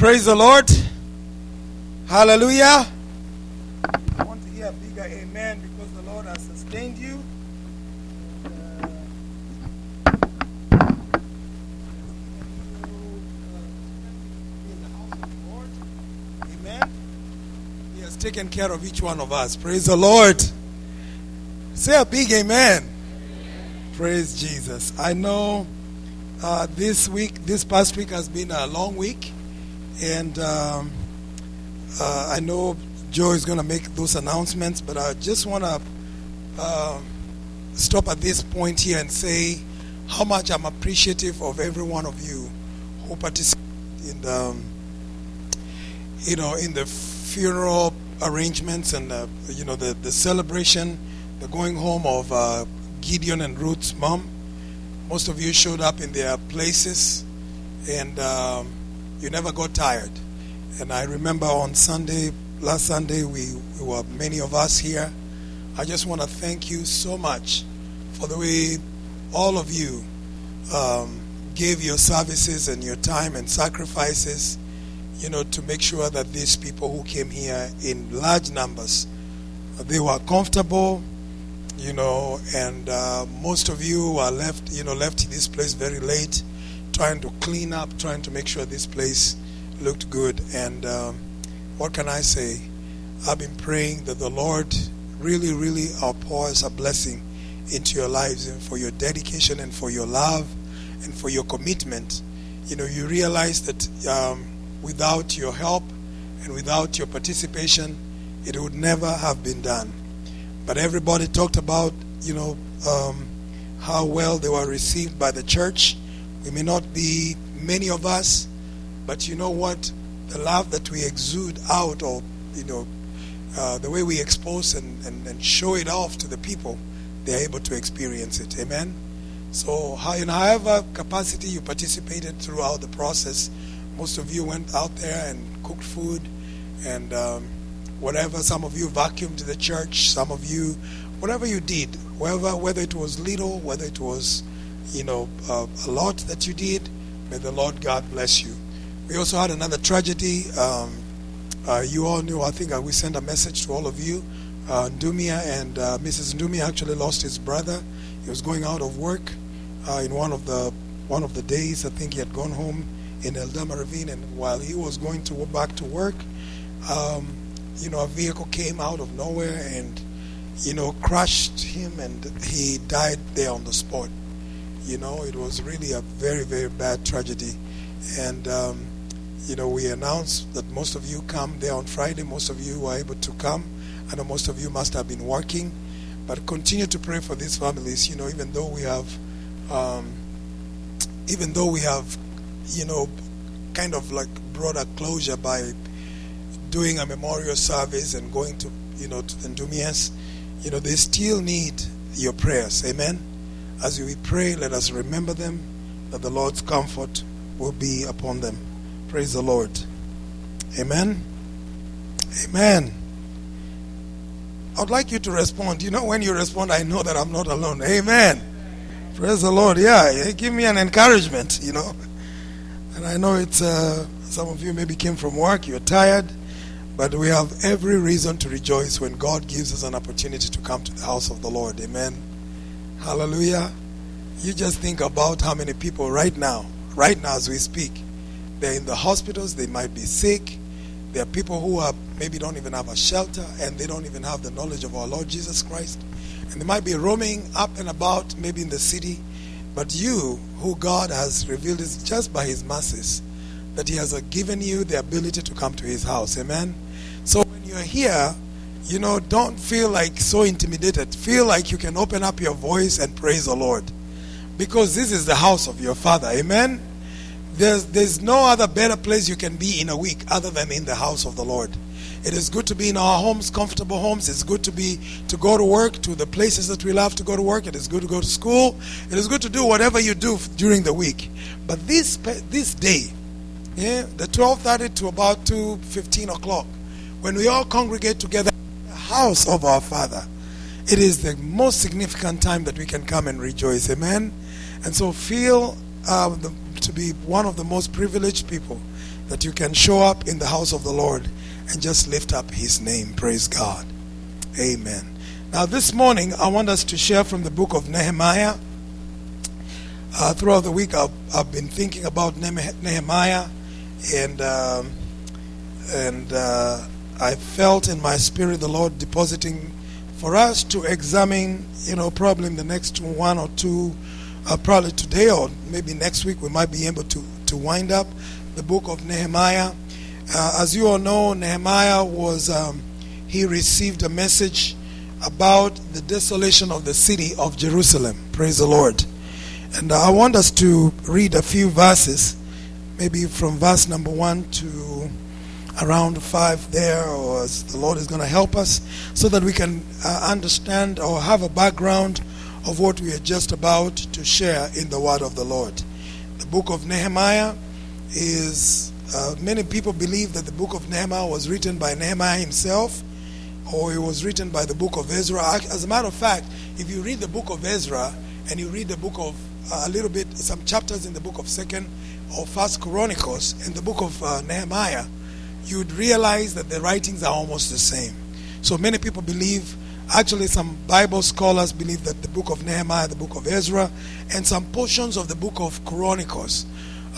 Praise the Lord. Hallelujah. I want to hear a bigger amen because the Lord has sustained you. Amen. He has taken care of each one of us. Praise the Lord. Say a big amen. Praise Jesus. I know this past week has been a long week, and I know Joe is going to make those announcements, but I just want to stop at this point here and say how much I'm appreciative of every one of you who participated in the funeral arrangements and the celebration, the going home of Gideon and Ruth's mom. Most of you showed up in their places, and you never got tired. And I remember on last Sunday, we were many of us here. I just want to thank you so much for the way all of you gave your services and your time and sacrifices, to make sure that these people who came here in large numbers, they were comfortable, and most of you were left this place very late, trying to clean up, trying to make sure this place looked good. And what can I say? I've been praying that the Lord really, really outpours a blessing into your lives, and for your dedication and for your love and for your commitment. You realize that without your help and without your participation, it would never have been done. But everybody talked about, how well they were received by the church. We may not be many of us, but you know what? The love that we exude out, or the way we expose and show it off to the people, they're able to experience it. Amen. So, however capacity you participated throughout the process, most of you went out there and cooked food and whatever. Some of you vacuumed the church. Some of you, whatever you did, whether it was little, whether it was a lot that you did, may the Lord God bless you. We also had another tragedy. You all knew, I think we sent a message to all of you. Ndumia and Mrs. Ndumia actually lost his brother. He was going out of work in one of the days. I think he had gone home in Eldama Ravine, and while he was going to go back to work, a vehicle came out of nowhere and crushed him, and he died there on the spot. It was really a very, very bad tragedy. And we announced that most of you come there on Friday. Most of you were able to come. I know most of you must have been working, but continue to pray for these families. Even though we have kind of like brought a closure by doing a memorial service and going to the Ndumias, they still need your prayers. Amen. As we pray, let us remember them, that the Lord's comfort will be upon them. Praise the Lord. Amen. Amen. I would like you to respond. When you respond, I know that I'm not alone. Amen. Praise the Lord. Yeah, give me an encouragement, And I know it's some of you maybe came from work, you're tired, but we have every reason to rejoice when God gives us an opportunity to come to the house of the Lord. Amen. Hallelujah. You just think about how many people right now as we speak, they're in the hospitals, they might be sick. There are people who maybe don't even have a shelter, and they don't even have the knowledge of our Lord Jesus Christ. And they might be roaming up and about, maybe in the city. But you, who God has revealed is just by His mercies, that He has given you the ability to come to His house. Amen. So when you're here, don't feel like so intimidated. Feel like you can open up your voice and praise the Lord, because this is the house of your Father. Amen. There's no other better place you can be in a week other than in the house of the Lord. It is good to be in our homes, comfortable homes. It's good to go to work, to the places that we love to go to work. It is good to go to school. It is good to do whatever you do during the week. But this day, the 12:30 to about 2:15 o'clock, when we all congregate together in the house of our Father, it is the most significant time that we can come and rejoice. Amen. And so feel to be one of the most privileged people that you can show up in the house of the Lord and just lift up His name. Praise God. Amen. Now this morning I want us to share from the book of Nehemiah. Throughout the week I've been thinking about Nehemiah, and I felt in my spirit the Lord depositing for us to examine, probably in the next one or two, probably today or maybe next week, we might be able to wind up the book of Nehemiah. As you all know, Nehemiah he received a message about the desolation of the city of Jerusalem. Praise the Lord. And I want us to read a few verses, maybe from verse number 1 to around 5 there, or as the Lord is going to help us, so that we can understand or have a background of what we are just about to share in the word of the Lord. The book of Nehemiah is, many people believe that the book of Nehemiah was written by Nehemiah himself, or it was written by the book of Ezra. As a matter of fact, if you read the book of Ezra and you read the book of some chapters in the book of 2nd or 1st Chronicles and the book of Nehemiah, you would realize that the writings are almost the same. So many people believe, actually some Bible scholars believe, that the book of Nehemiah, the book of Ezra, and some portions of the book of Chronicles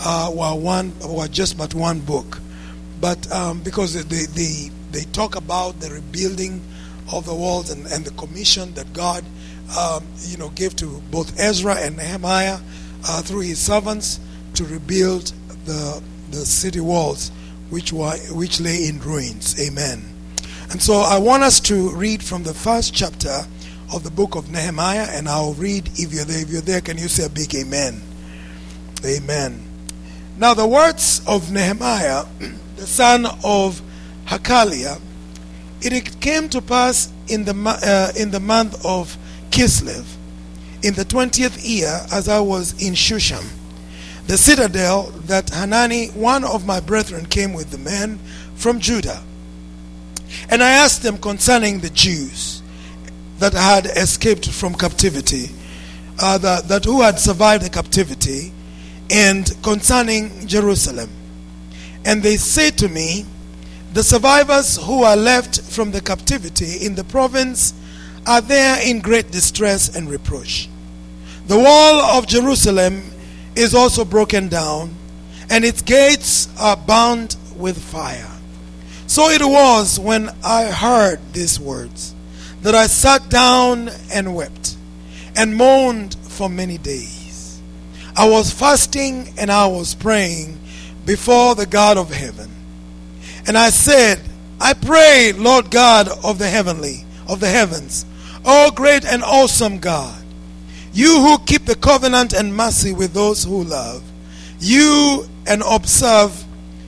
were just but one book. But because they talk about the rebuilding of the walls and the commission that God gave to both Ezra and Nehemiah through his servants to rebuild the city walls which lay in ruins. Amen. And so I want us to read from the first chapter of the book of Nehemiah, and I'll read. If you're there, can you say a big amen? Amen. Now the words of Nehemiah, the son of Hakaliah. It came to pass in the month of Kislev, in the 20th year, as I was in Shushan, the citadel, that Hanani, one of my brethren, came with the men from Judah. And I asked them concerning the Jews that had escaped from captivity, that who had survived the captivity, and concerning Jerusalem. And they said to me, the survivors who are left from the captivity in the province are there in great distress and reproach. The wall of Jerusalem is also broken down, and its gates are bound with fire. So it was when I heard these words that I sat down and wept and mourned for many days. I was fasting and I was praying before the God of heaven. And I said, I pray, Lord God of the heavens, O great and awesome God, you who keep the covenant and mercy with those who love you and observe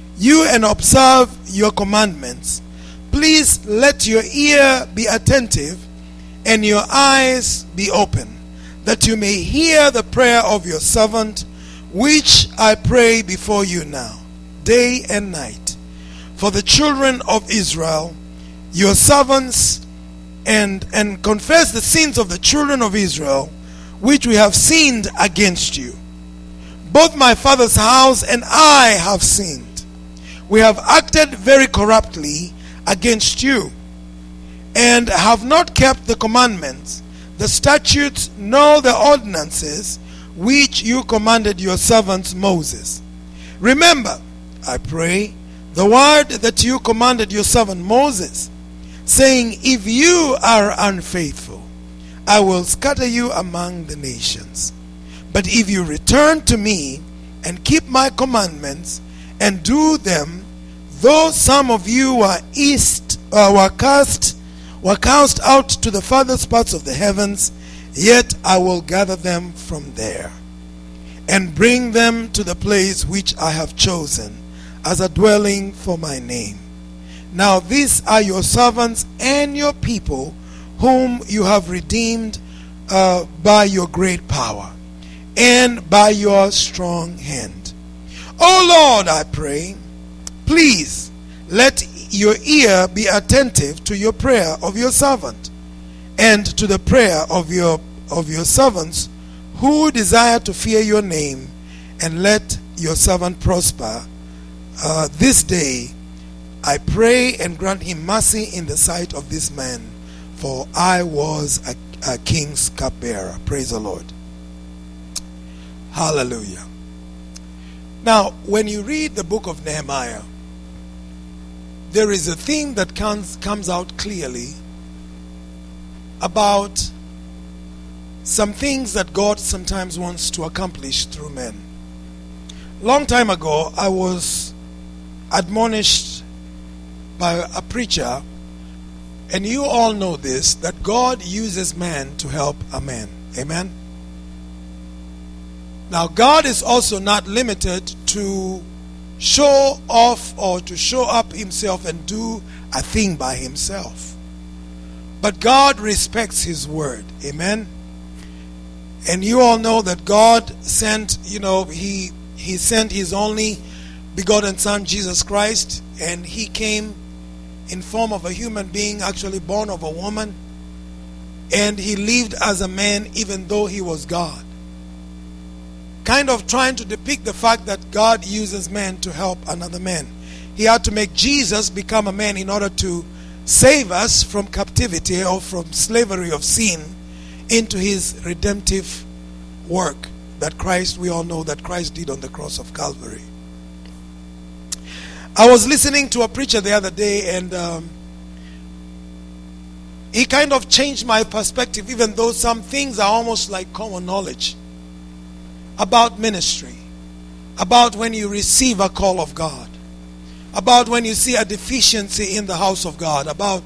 your commandments, please let your ear be attentive and your eyes be open, that you may hear the prayer of your servant, which I pray before you now, day and night, for the children of Israel, your servants, and confess the sins of the children of Israel, which we have sinned against you. Both my father's house and I have sinned. We have acted very corruptly against you, and have not kept the commandments, the statutes, nor the ordinances which you commanded your servant Moses. Remember, I pray, the word that you commanded your servant Moses, saying, if you are unfaithful, I will scatter you among the nations. But if you return to me and keep my commandments and do them, though some of you were cast out to the farthest parts of the heavens, yet I will gather them from there and bring them to the place which I have chosen as a dwelling for my name. Now these are your servants and your people, whom you have redeemed by your great power and by your strong hand. O Lord, I pray, please let your ear be attentive to your prayer of your servant and to the prayer of your servants who desire to fear your name, and let your servant prosper this day, I pray and grant him mercy in the sight of this man, for I was a king's cupbearer. Praise the Lord. Hallelujah. Now, when you read the book of Nehemiah, there is a theme that comes out clearly about some things that God sometimes wants to accomplish through men. Long time ago, I was admonished by a preacher, and you all know this, that God uses man to help a man. Amen? Now, God is also not limited to show off or to show up himself and do a thing by himself. But God respects his word. Amen? And you all know that God sent, he sent his only begotten Son, Jesus Christ, and he came in form of a human being, actually born of a woman, and he lived as a man even though he was God. Kind of trying to depict the fact that God uses man to help another man. He had to make Jesus become a man in order to save us from captivity or from slavery of sin into his redemptive work that Christ, we all know that Christ did on the cross of Calvary. I was listening to a preacher the other day, and he kind of changed my perspective, even though some things are almost like common knowledge about ministry, about when you receive a call of God, about when you see a deficiency in the house of God, about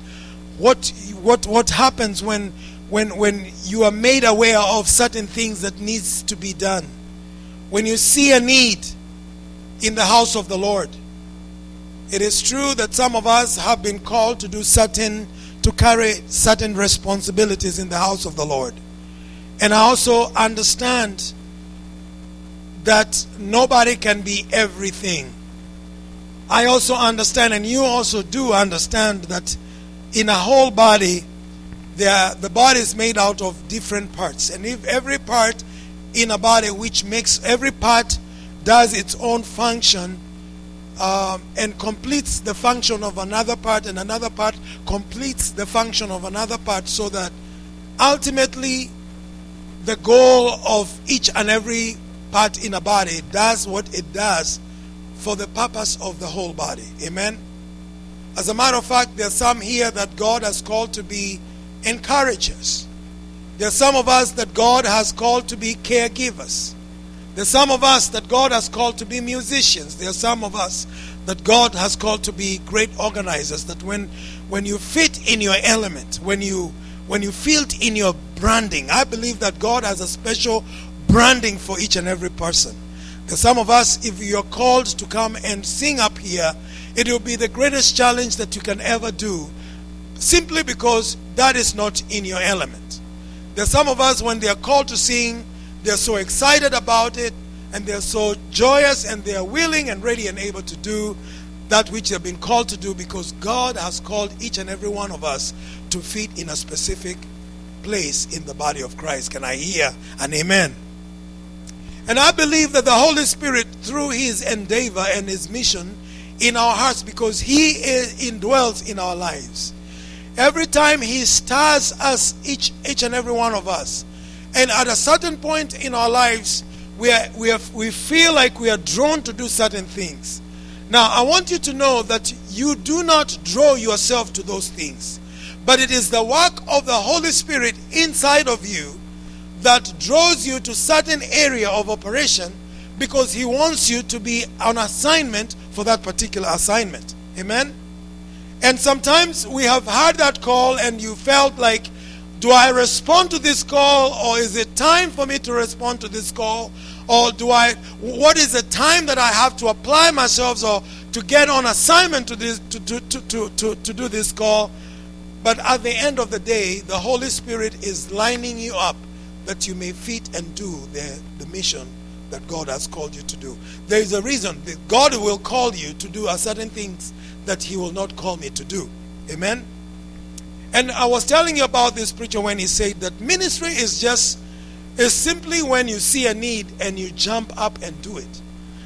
what happens when you are made aware of certain things that needs to be done, when you see a need in the house of the Lord. It is true that some of us have been called to carry certain responsibilities in the house of the Lord. And I also understand that nobody can be everything. I also understand, and you also do understand, that in a whole body, the body is made out of different parts. And if every part in a body, which makes every part does its own function, and completes the function of another part, and another part completes the function of another part, so that ultimately the goal of each and every part in a body does what it does for the purpose of the whole body. Amen? As a matter of fact, there are some here that God has called to be encouragers. There are some of us that God has called to be caregivers. There are some of us that God has called to be musicians. There are some of us that God has called to be great organizers. That when you fit in your element, when you fit in your branding, I believe that God has a special branding for each and every person. There are some of us, if you're called to come and sing up here, it will be the greatest challenge that you can ever do, simply because that is not in your element. There are some of us, when they are called to sing, they're so excited about it, and they're so joyous, and they are willing and ready and able to do that which they've been called to do, because God has called each and every one of us to fit in a specific place in the body of Christ. Can I hear an amen? And I believe that the Holy Spirit, through his endeavor and his mission in our hearts, because he indwells in our lives, every time he stirs us, each and every one of us, and at a certain point in our lives, we feel like we are drawn to do certain things. Now, I want you to know that you do not draw yourself to those things, but it is the work of the Holy Spirit inside of you that draws you to certain area of operation, because he wants you to be on assignment for that particular assignment. Amen? And sometimes we have had that call, and you felt like, do I respond to this call, or is it time for me to respond to this call? Or what is the time that I have to apply myself or to get on assignment to this to do this call? But at the end of the day, the Holy Spirit is lining you up that you may fit and do the mission that God has called you to do. There is a reason that God will call you to do a certain things that he will not call me to do. Amen? And I was telling you about this preacher when he said that ministry is simply when you see a need and you jump up and do it.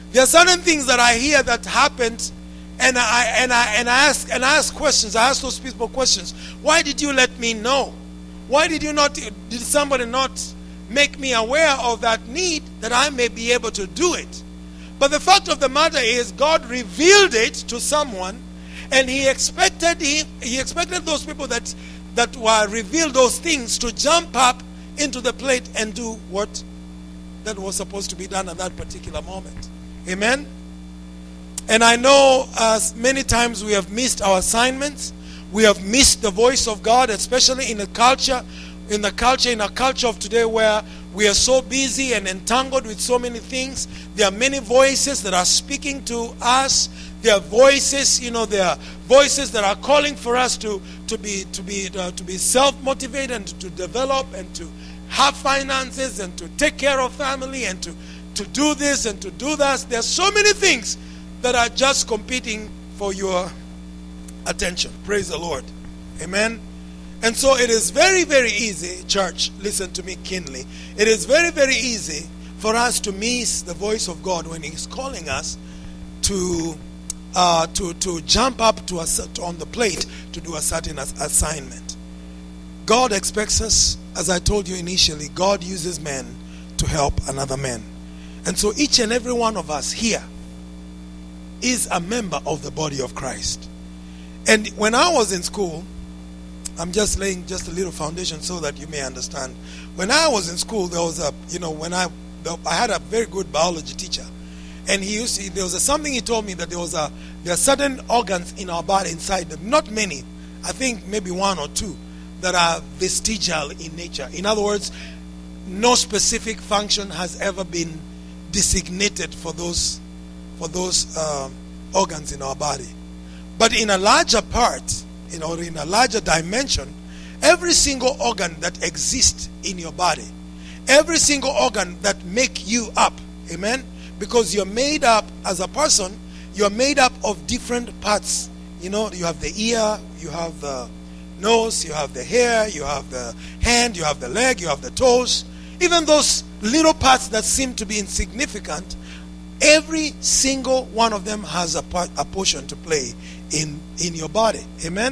There are certain things that I hear that happened, and I ask questions. I ask those people questions. Why did you let me know? Why did somebody not make me aware of that need that I may be able to do it? But the fact of the matter is, God revealed it to someone, and He expected those people that were revealed those things to jump up into the plate and do what that was supposed to be done at that particular moment. Amen? And I know many times we have missed our assignments. We have missed the voice of God, especially in our culture of today, where we are so busy and entangled with so many things. There are many voices that are speaking to us. There are voices, there are voices that are calling for us to be self-motivated and to develop and to have finances and to take care of family and to do this and to do that. There are so many things that are just competing for your attention. Praise the Lord. Amen. And so it is very, very easy, church, listen to me keenly. It is very, very easy for us to miss the voice of God when He's calling us to jump up on the plate to do a certain assignment. God expects us, as I told you initially, God uses men to help another man. And so each and every one of us here is a member of the body of Christ. And when I was in school, I'm just laying just a little foundation so that you may understand. When I was in school, there was I had a very good biology teacher, and there was something he told me that there are certain organs in our body inside them, not many, I think maybe one or two, that are vestigial in nature. In other words, no specific function has ever been designated for those organs in our body. But in a larger part, in a larger dimension, every single organ that exists in your body, every single organ that make you up, amen, because you're made up as a person, you're made up of different parts. You have the ear, you have the nose, you have the hair, you have the hand, you have the leg, you have the toes. Even those little parts that seem to be insignificant, every single one of them has a portion to play in your body. Amen?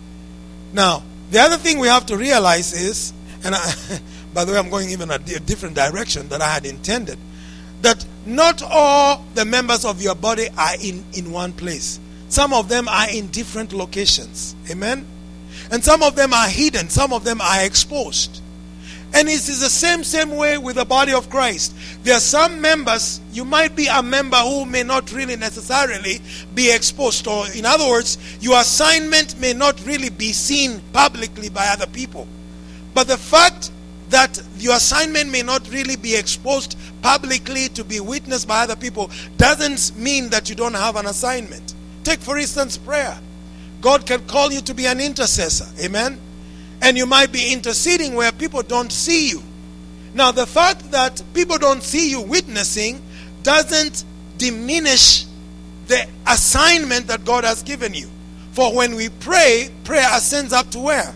Now, the other thing we have to realize is, and by the way, I'm going even a different direction than I had intended, that not all the members of your body are in one place. Some of them are in different locations. Amen? And some of them are hidden. Some of them are exposed. And it is the same way with the body of Christ. There are some members, you might be a member who may not really necessarily be exposed. Or in other words, your assignment may not really be seen publicly by other people. But the fact that your assignment may not really be exposed publicly to be witnessed by other people doesn't mean that you don't have an assignment. Take, for instance, prayer. God can call you to be an intercessor. Amen? And you might be interceding where people don't see you. Now, the fact that people don't see you witnessing doesn't diminish the assignment that God has given you. For when we pray, prayer ascends up to where?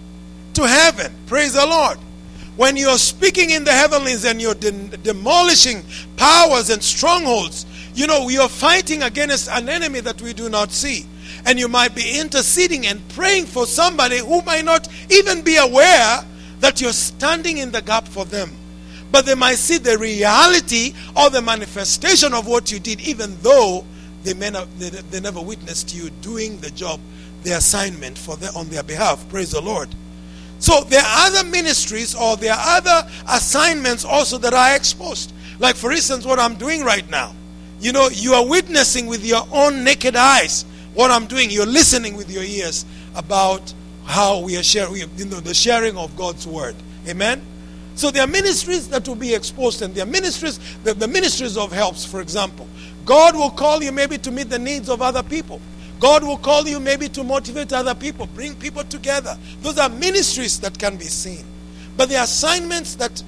To heaven. Praise the Lord. When you're speaking in the heavenlies and you're demolishing powers and strongholds, we are fighting against an enemy that we do not see. And you might be interceding and praying for somebody who might not even be aware that you're standing in the gap for them. But they might see the reality or the manifestation of what you did, even though they never witnessed you doing the job, the assignment on their behalf. Praise the Lord. So there are other ministries or there are other assignments also that are exposed. Like, for instance, what I'm doing right now. You are witnessing with your own naked eyes what I'm doing. You're listening with your ears about how we are sharing, the sharing of God's word. Amen? So there are ministries that will be exposed, and there are ministries, the ministries of helps, for example. God will call you maybe to meet the needs of other people. God will call you maybe to motivate other people, bring people together. Those are ministries that can be seen. But the assignments that,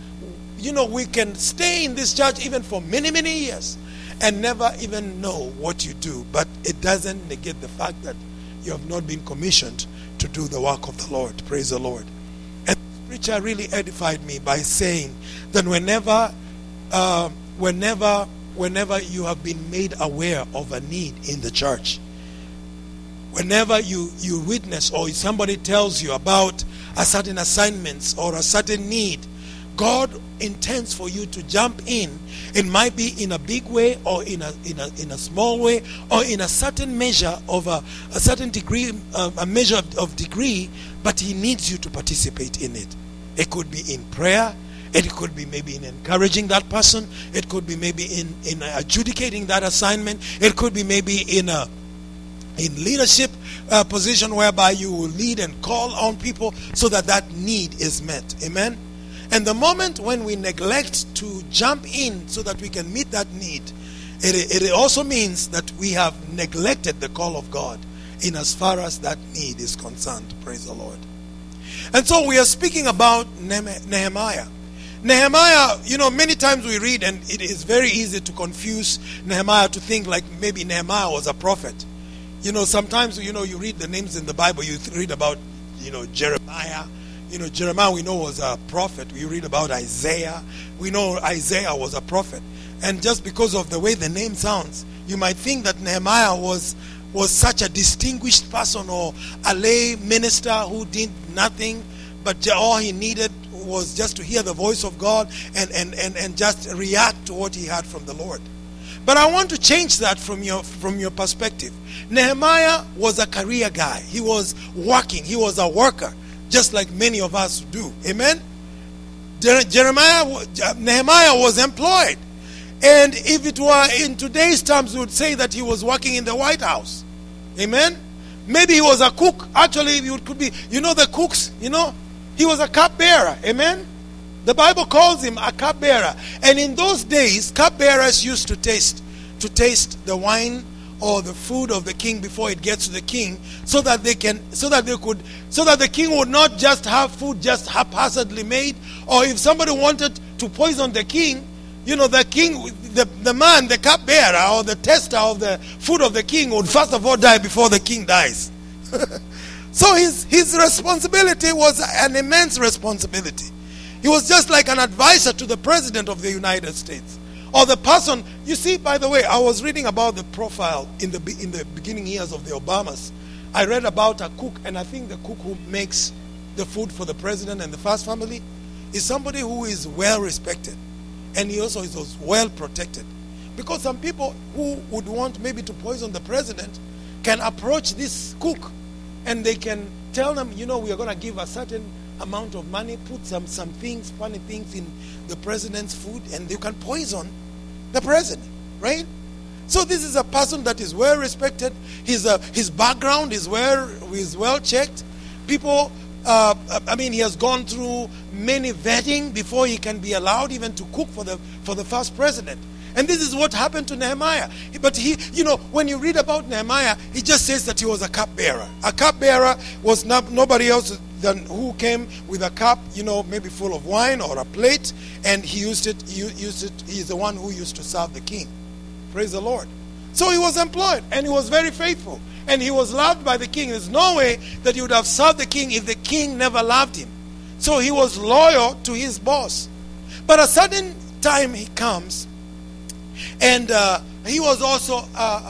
we can stay in this church even for many, many years and never even know what you do. But it doesn't negate the fact that you have not been commissioned to do the work of the Lord. Praise the Lord. And the preacher really edified me by saying that whenever whenever you have been made aware of a need in the church. Whenever you witness or somebody tells you about a certain assignments or a certain need, God intends for you to jump in. It might be in a big way or in a small way or in a certain measure of a certain degree, a measure of degree, but He needs you to participate in it. It could be in prayer. It could be maybe in encouraging that person. It could be maybe in adjudicating that assignment. It could be maybe in leadership position whereby you will lead and call on people so that need is met. Amen. And the moment when we neglect to jump in so that we can meet that need, it also means that we have neglected the call of God in as far as that need is concerned. Praise the Lord. And so we are speaking about Nehemiah. Nehemiah, many times we read, and it is very easy to confuse Nehemiah, to think like maybe Nehemiah was a prophet. Sometimes, you read the names in the Bible, you read about, Jeremiah. Jeremiah we know was a prophet. We read about Isaiah. We know Isaiah was a prophet. And just because of the way the name sounds, you might think that Nehemiah was such a distinguished person or a lay minister who did nothing, but all he needed was just to hear the voice of God and just react to what he had from the Lord. But I want to change that from your perspective. Nehemiah was a career guy. He was working. He was a worker, just like many of us do. Amen? Nehemiah was employed. And if it were in today's terms, we would say that he was working in the White House. Amen? Maybe he was a cook. Actually, it could be, the cooks, he was a cupbearer. Amen? The Bible calls him a cupbearer. And in those days, cupbearers used to taste the wine or the food of the king before it gets to the king, so that the king would not just have food just haphazardly made, or if somebody wanted to poison the king, the king, the man, the cupbearer or the tester of the food of the king would first of all die before the king dies. So his responsibility was an immense responsibility. He was just like an advisor to the president of the United States. Or the person, you see, by the way, I was reading about the profile in the beginning years of the Obamas. I read about a cook, and I think the cook who makes the food for the president and the first family is somebody who is well respected. And he also is well protected. Because some people who would want maybe to poison the president can approach this cook, and they can tell them, we are going to give a certain amount of money, put some things, funny things in the president's food, and you can poison the president, right? So this is a person that is well respected. His background is well checked. People, he has gone through many vetting before he can be allowed even to cook for the first president. And this is what happened to Nehemiah. But when you read about Nehemiah, he just says that he was a cupbearer. A cupbearer was nobody else than who came with a cup, maybe full of wine or a plate, and he used it. He's the one who used to serve the king. Praise the Lord. So he was employed, and he was very faithful, and he was loved by the king. There's no way that he would have served the king if the king never loved him. So he was loyal to his boss. But a certain time he comes, and he was also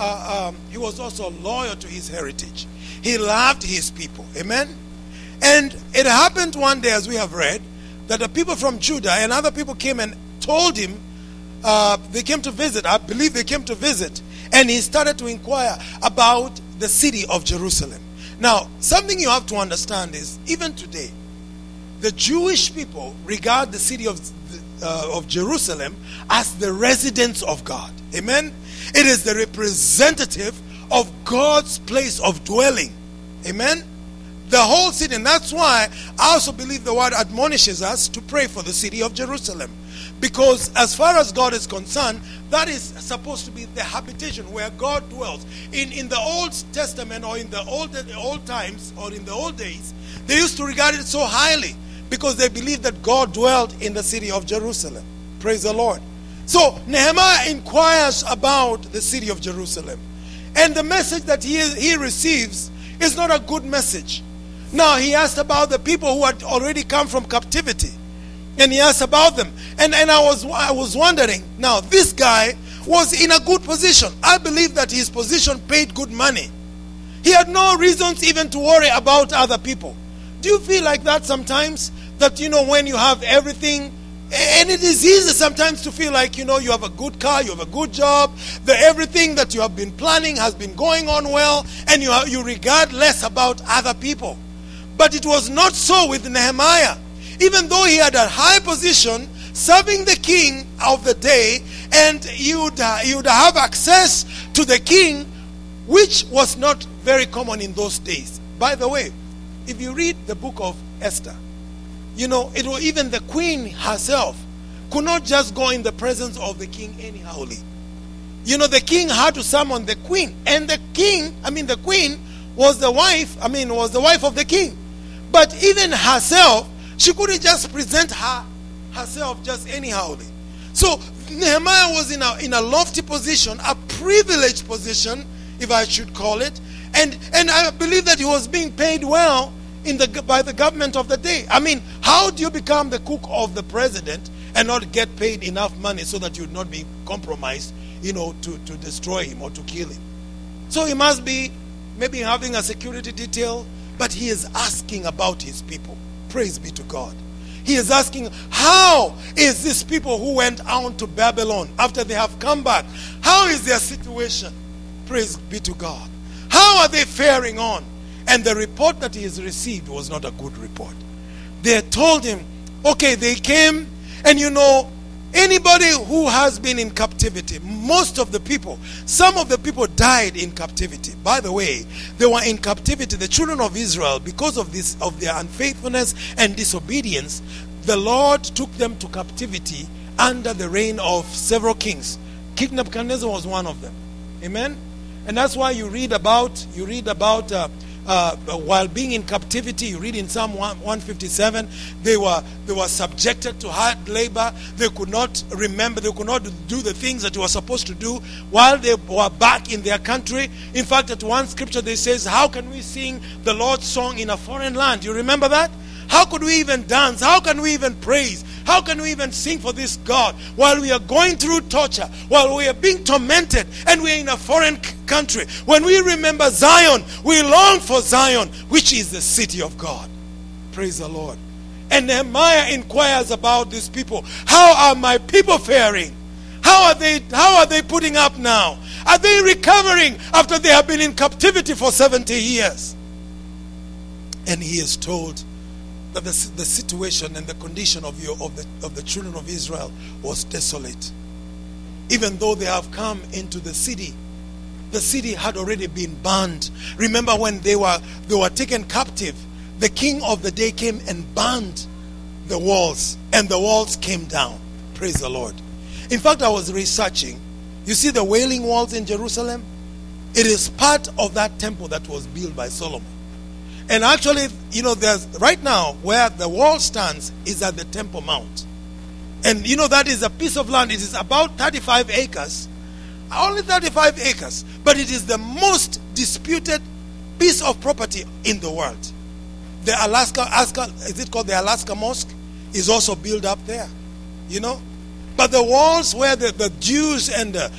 loyal to his heritage. He loved his people. Amen. And it happened one day, as we have read, that the people from Judah and other people came and told him, they came to visit. I believe they came to visit. And he started to inquire about the city of Jerusalem. Now, something you have to understand is, even today, the Jewish people regard the city of Jerusalem as the residence of God. Amen? It is the representative of God's place of dwelling. Amen? The whole city. And that's why I also believe the word admonishes us to pray for the city of Jerusalem. Because as far as God is concerned, that is supposed to be the habitation where God dwells. In the Old Testament, or in the old times, or in the old days, they used to regard it so highly because they believed that God dwelled in the city of Jerusalem. Praise the Lord. So Nehemiah inquires about the city of Jerusalem. And the message that he receives is not a good message. Now, he asked about the people who had already come from captivity. And he asked about them. And I was wondering, now, this guy was in a good position. I believe that his position paid good money. He had no reasons even to worry about other people. Do you feel like that sometimes? That, when you have everything, and it is easy sometimes to feel like, you have a good car, you have a good job, that everything that you have been planning has been going on well, and you regard less about other people. But it was not so with Nehemiah. Even though he had a high position, serving the king of the day, and he would have access to the king, which was not very common in those days. By the way, if you read the book of Esther, even the queen herself could not just go in the presence of the king anyhowly. The king had to summon the queen. And the queen was the wife of the king. But even herself, she couldn't just present herself just anyhowly. So Nehemiah was in a lofty position, a privileged position, if I should call it. And I believe that he was being paid well by the government of the day. How do you become the cook of the president and not get paid enough money so that you would not be compromised, to destroy him or to kill him? So he must be maybe having a security detail, but he is asking about his people. Praise be to God. He is asking, how is these people who went out to Babylon after they have come back? How is their situation? Praise be to God. How are they faring on? And the report that he has received was not a good report. They told him, okay, they came, and anybody who has been in captivity, some of the people died in captivity. By the way, they were in captivity. The children of Israel, because of their unfaithfulness and disobedience, the Lord took them to captivity under the reign of several kings. King Nebuchadnezzar was one of them. Amen? And that's why you read about while being in captivity, you read in Psalm 157, they were subjected to hard labor. They could not remember, they could not do the things that they were supposed to do while they were back in their country. In fact, at one scripture they says, how can we sing the Lord's song in a foreign land? You remember that? How could we even dance? How can we even praise? How can we even sing for this God while we are going through torture, while we are being tormented, and we are in a foreign country? When we remember Zion, we long for Zion, which is the city of God. Praise the Lord. And Nehemiah inquires about these people. How are my people faring? How are they putting up now? Are they recovering after they have been in captivity for 70 years? And he is told that the situation and the condition of the children of Israel was desolate. Even though they have come into the city had already been burned. Remember when they were taken captive, the king of the day came and burned the walls, and the walls came down. Praise the Lord. In fact, I was researching. You see the Wailing Walls in Jerusalem? It is part of that temple that was built by Solomon. And actually, there's right now where the wall stands is at the Temple Mount. And that is a piece of land. It is about 35 acres. Only 35 acres. But it is the most disputed piece of property in the world. The is it called the Alaska Mosque? Is also built up there. But the walls where the Jews and the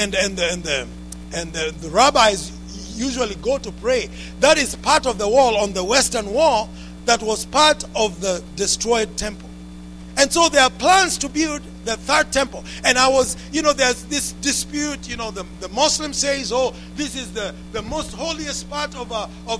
rabbis usually go to pray, that is part of the wall on the western wall that was part of the destroyed temple. And so there are plans to build the third temple. And there's this dispute. The Muslim says, oh, this is the most holiest part of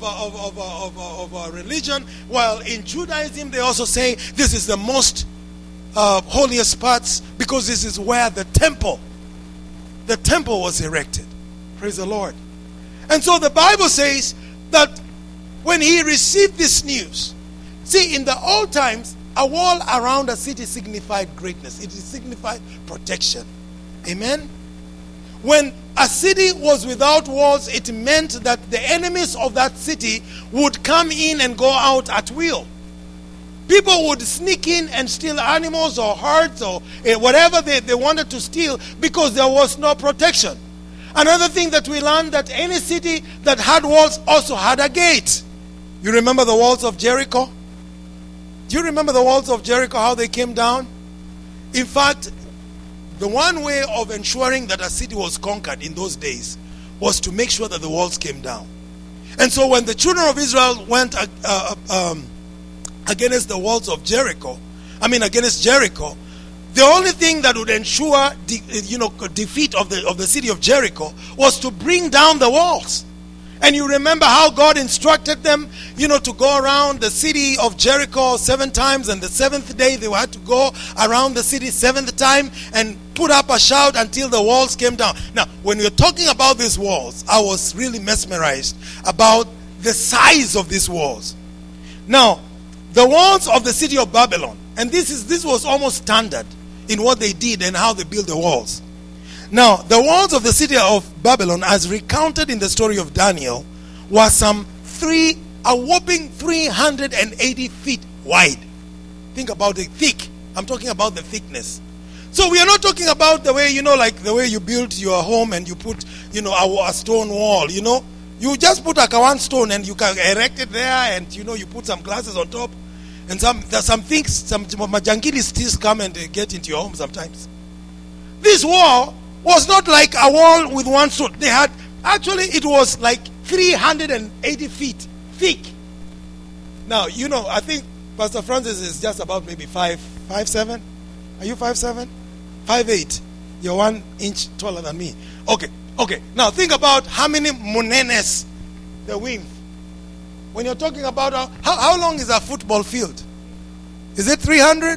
a religion, while in Judaism they also say this is the most holiest parts, because this is where the temple was erected. Praise the Lord. And so the Bible says that when he received this news, see, in the old times, a wall around a city signified greatness. It signified protection. Amen? When a city was without walls, it meant that the enemies of that city would come in and go out at will. People would sneak in and steal animals or herds or whatever they wanted to steal, because there was no protection. Another thing that we learned, that any city that had walls also had a gate. You remember the walls of Jericho? Do you remember the walls of Jericho, how they came down? In fact, the one way of ensuring that a city was conquered in those days was to make sure that the walls came down. And so when the children of Israel went against the walls of Jericho, against Jericho, the only thing that would ensure defeat of the city of Jericho was to bring down the walls. And you remember how God instructed them, to go around the city of Jericho 7 times, and the 7th day they had to go around the city 7th time and put up a shout until the walls came down. Now, when we're talking about these walls, I was really mesmerized about the size of these walls. Now, the walls of the city of Babylon, and this was almost standard in what they did and how they built the walls. Now, the walls of the city of Babylon, as recounted in the story of Daniel, were a whopping 380 feet wide. Think about it, thick. I'm talking about the thickness. So we are not talking about the way, like the way you build your home and you put, a stone wall, You just put like one stone and you can erect it there, and, you put some glasses on top. And there's some things, some majangili still come and get into your home sometimes. This wall was not like a wall with one stone. It was like 380 feet thick. Now, I think Pastor Francis is just about maybe 5'7". Are you 5'7"? 5'8". You're 1 inch taller than me. Okay. Now think about how many munenes the width. When you're talking about how long is a football field? Is it 300?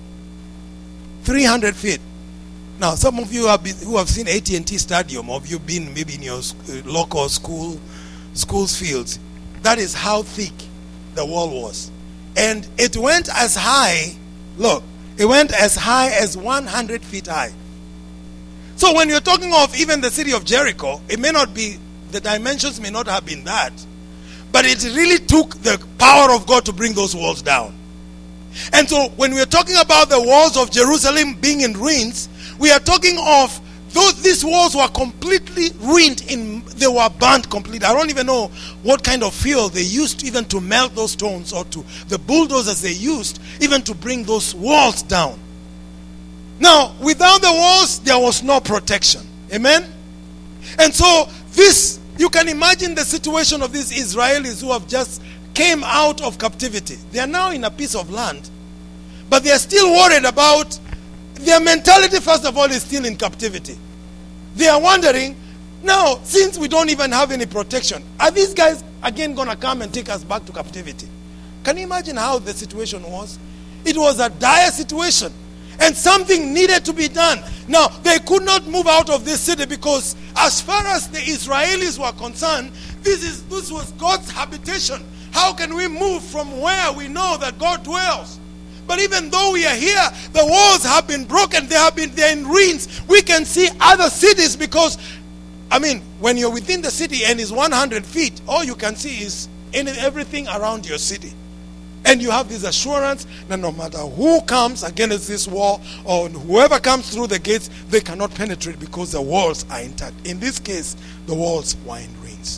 300 feet. Now, some of you who have seen AT&T Stadium, or you've been maybe in your local school's fields. That is how thick the wall was. And it went as high, it went as high as 100 feet high. So when you're talking of even the city of Jericho, it may not be, the dimensions may not have been that, but it really took the power of God to bring those walls down. And so when we're talking about the walls of Jerusalem being in ruins, we are talking of these walls were completely ruined, they were burnt completely. I don't even know what kind of fuel they used even to melt those stones, or to the bulldozers they used even to bring those walls down. Now, without the walls, there was no protection. Amen? And so you can imagine the situation of these Israelis who have just came out of captivity. They are now in a piece of land, but they are still worried about their mentality. First of all, is still in captivity. They are wondering, now, since we don't even have any protection, are these guys again going to come and take us back to captivity? Can you imagine how the situation was? It was a dire situation, and something needed to be done. Now, they could not move out of this city because as far as the Israelis were concerned, this was God's habitation. How can we move from where we know that God dwells? But even though we are here, the walls have been broken. They're in ruins. We can see other cities because, when you're within the city and it's 100 feet, all you can see is everything around your city. And you have this assurance that no matter who comes against this wall, or whoever comes through the gates, they cannot penetrate because the walls are intact. In this case, the walls were in ruins.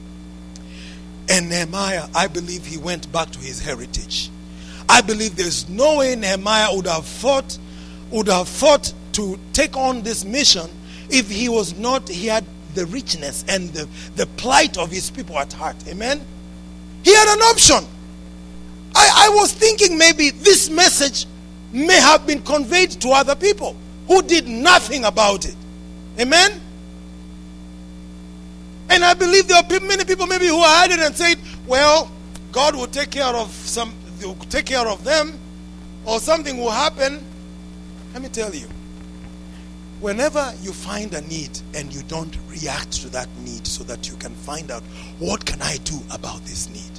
And Nehemiah, I believe he went back to his heritage. I believe there's no way Nehemiah would have fought to take on this mission if he had the richness and the plight of his people at heart. Amen? He had an option. I was thinking maybe this message may have been conveyed to other people who did nothing about it. Amen? And I believe there are many people maybe who heard it and said, well, God will take care of them, or something will happen. Let me tell you, whenever you find a need and you don't react to that need so that you can find out, what can I do about this need?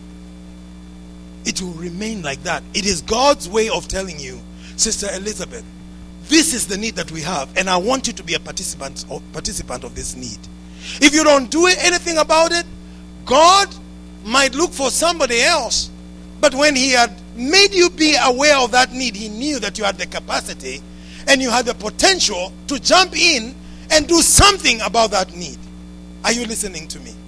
It will remain like that. It is God's way of telling you, Sister Elizabeth, this is the need that we have, and I want you to be a participant of this need. If you don't do anything about it, God might look for somebody else. But when he had made you be aware of that need, he knew that you had the capacity and you had the potential to jump in and do something about that need. Are you listening to me?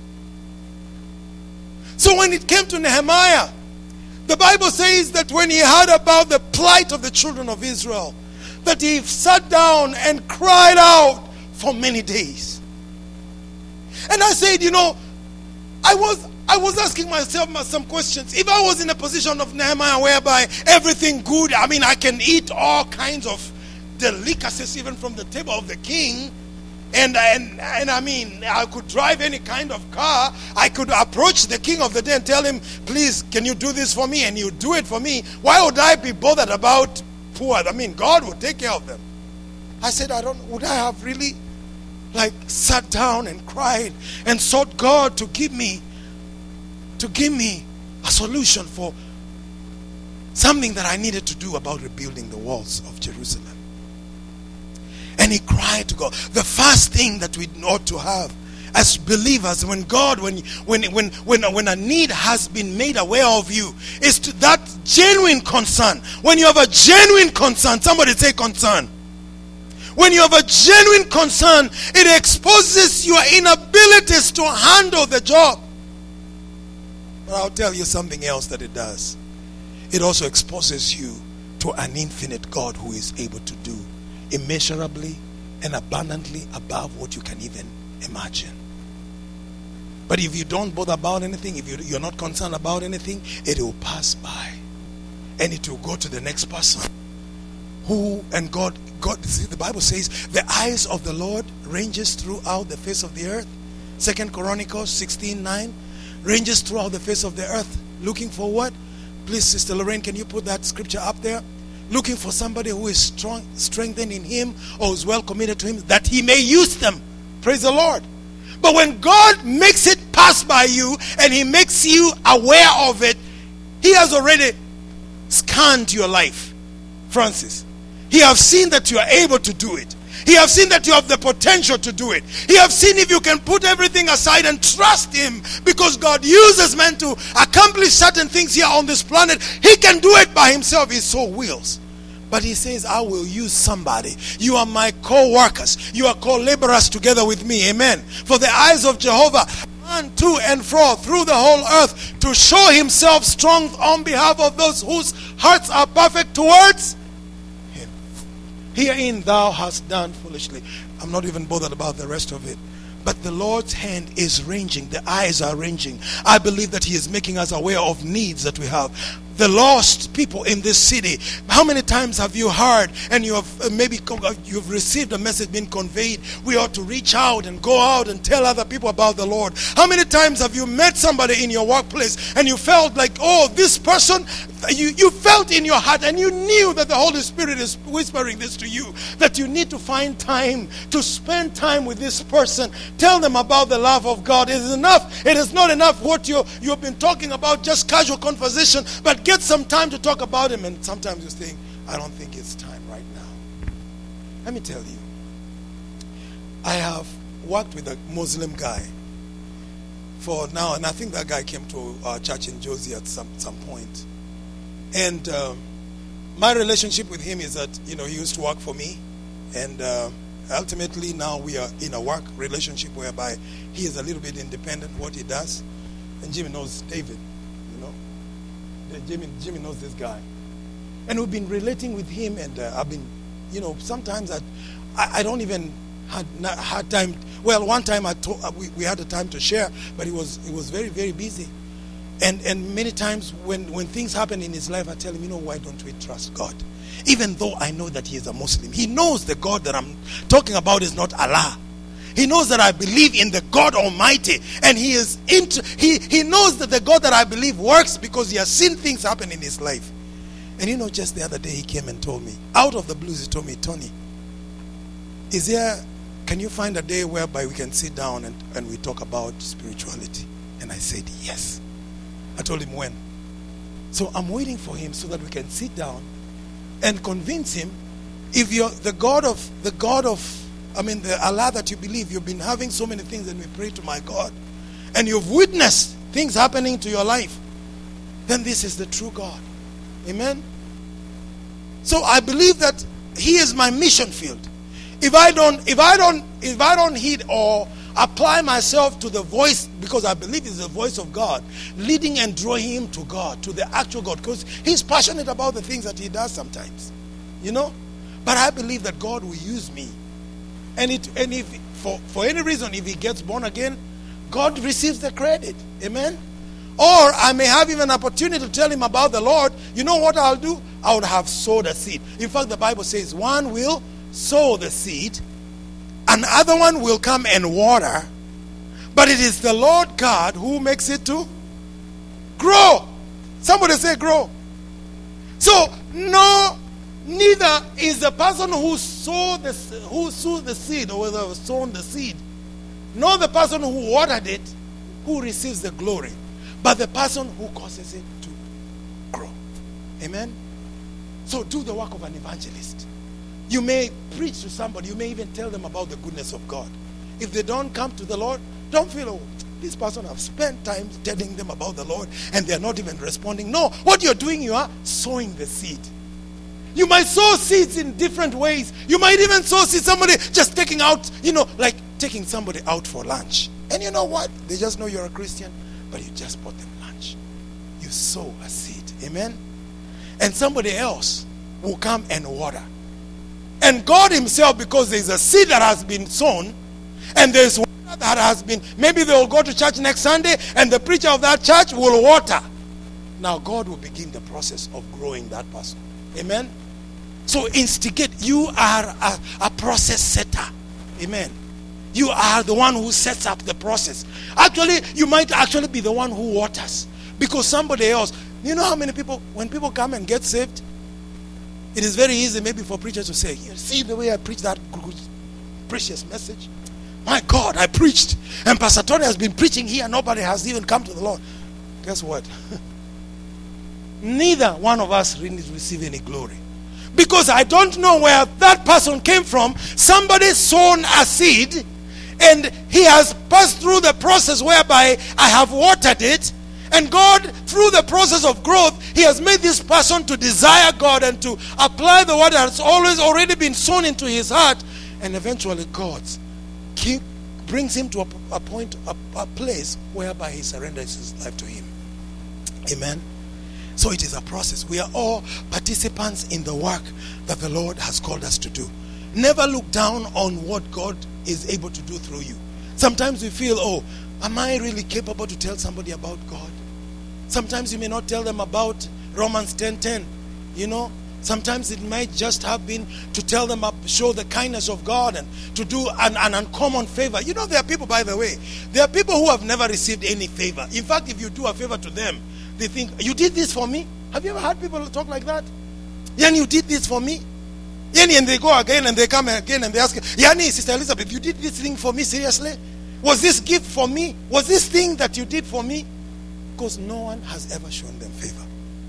So when it came to Nehemiah, the Bible says that when he heard about the plight of the children of Israel, that he sat down and cried out for many days. And I said, I was asking myself some questions. If I was in a position of Nehemiah whereby everything good, I can eat all kinds of delicacies even from the table of the king, and I could drive any kind of car. I could approach the king of the day and tell him, please, can you do this for me? And you do it for me. Why would I be bothered about poor? God would take care of them. I said, would I have really sat down and cried and sought God to give me a solution for something that I needed to do about rebuilding the walls of Jerusalem? And he cried to God. The first thing that we ought to have as believers, when a need has been made aware of you, is to that genuine concern. When you have a genuine concern, somebody say concern. When you have a genuine concern, it exposes your inabilities to handle the job. But I'll tell you something else that it does. It also exposes you to an infinite God who is able to do immeasurably and abundantly above what you can even imagine. But if you don't bother about anything, if you're not concerned about anything, it will pass by. And it will go to the next person. God, see, the Bible says, the eyes of the Lord ranges throughout the face of the earth. 2 Chronicles 16:9 ranges throughout the face of the earth. Looking for what? Please, Sister Lorraine, can you put that scripture up there? Looking for somebody who is strong, strengthened in him, or is well committed to him, that he may use them. Praise the Lord. But when God makes it pass by you and he makes you aware of it, he has already scanned your life. Francis, he has seen that you are able to do it. He has seen that you have the potential to do it. He has seen if you can put everything aside and trust him, because God uses men to accomplish certain things here on this planet. He can do it by himself. He so wills. But he says, I will use somebody. You are my co-workers. You are co-laborers together with me. Amen. For the eyes of Jehovah run to and fro through the whole earth to show himself strong on behalf of those whose hearts are perfect towards him. Herein thou hast done foolishly. I'm not even bothered about the rest of it. But the Lord's hand is ranging. The eyes are ranging. I believe that he is making us aware of needs that we have. The lost people in this city. How many times have you heard and you have you've received a message being conveyed? We ought to reach out and go out and tell other people about the Lord. How many times have you met somebody in your workplace and you felt like, oh, this person, you felt in your heart and you knew that the Holy Spirit is whispering this to you, that you need to find time to spend time with this person. Tell them about the love of God. It is enough. It is not enough what you've been talking about, just casual conversation, but get some time to talk about him. And sometimes you think, I don't think it's time right now. Let me tell you, I have worked with a Muslim guy for now, and I think that guy came to our church in Josie at some point. And my relationship with him is that, he used to work for me, and ultimately now we are in a work relationship whereby he is a little bit independent what he does. And Jimmy knows David. Jimmy knows this guy, and we've been relating with him, and I've been, sometimes I don't even had time. Well, one time we had a time to share, but he was very, very busy, and many times when things happen in his life, I tell him, why don't we trust God? Even though I know that he is a Muslim, he knows the God that I'm talking about is not Allah. He knows that I believe in the God Almighty, and he knows that the God that I believe works because he has seen things happen in his life. And just the other day he came and told me, out of the blues, he told me, Tony, can you find a day whereby we can sit down and we talk about spirituality? And I said, yes. I told him when. So I'm waiting for him so that we can sit down and convince him, if you're the Allah that you believe, you've been having so many things, and we pray to my God, and you've witnessed things happening to your life, then this is the true God. Amen. So I believe that he is my mission field. If I don't heed or apply myself to the voice, because I believe it's the voice of God leading and drawing him to God, to the actual God, because he's passionate about the things that he does sometimes, But I believe that God will use me. And if for any reason, if he gets born again, God receives the credit. Amen? Or I may have even an opportunity to tell him about the Lord. You know what I'll do? I would have sowed a seed. In fact, the Bible says one will sow the seed, another one will come and water, but it is the Lord God who makes it to grow. Somebody say grow. So neither is the person who sowed the seed, or whether sown the seed, nor the person who watered it who receives the glory, but the person who causes it to grow. Amen? So do the work of an evangelist. You may preach to somebody. You may even tell them about the goodness of God. If they don't come to the Lord, don't feel, oh, this person have spent time telling them about the Lord and they're not even responding. No, what you're doing, you are sowing the seed. You might sow seeds in different ways. You might even sow seeds, somebody just taking out, like taking somebody out for lunch. And you know what? They just know you're a Christian, but you just bought them lunch. You sow a seed. Amen? And somebody else will come and water. And God himself, because there's a seed that has been sown, and there's water that has been, maybe they will go to church next Sunday, and the preacher of that church will water. Now God will begin the process of growing that person. Amen? So instigate. You are a process setter. Amen. You are the one who sets up the process. Actually, you might actually be the one who waters. Because somebody else, you know how many people, when people come and get saved, it is very easy maybe for preachers to say, you see the way I preach that good, precious message? My God, I preached. And Pastor Tony has been preaching here. Nobody has even come to the Lord. Guess what? Neither one of us really receive any glory. Because I don't know where that person came from. Somebody sown a seed, and he has passed through the process whereby I have watered it. And God, through the process of growth, he has made this person to desire God and to apply the word that's already been sown into his heart. And eventually God brings him to a point, a place whereby he surrenders his life to him. Amen. So it is a process. We are all participants in the work that the Lord has called us to do. Never look down on what God is able to do through you. Sometimes we feel, oh, am I really capable to tell somebody about God? Sometimes you may not tell them about Romans 10:10. Sometimes it might just have been to tell them, show the kindness of God and to do an uncommon favor. There are people, by the way, there are people who have never received any favor. In fact, if you do a favor to them, they think, you did this for me? Have you ever heard people talk like that? Yani, you did this for me? Yani, and they go again and they come again and they ask, Yani, Sister Elizabeth, you did this thing for me, seriously? Was this gift for me? Was this thing that you did for me? Because no one has ever shown them favor.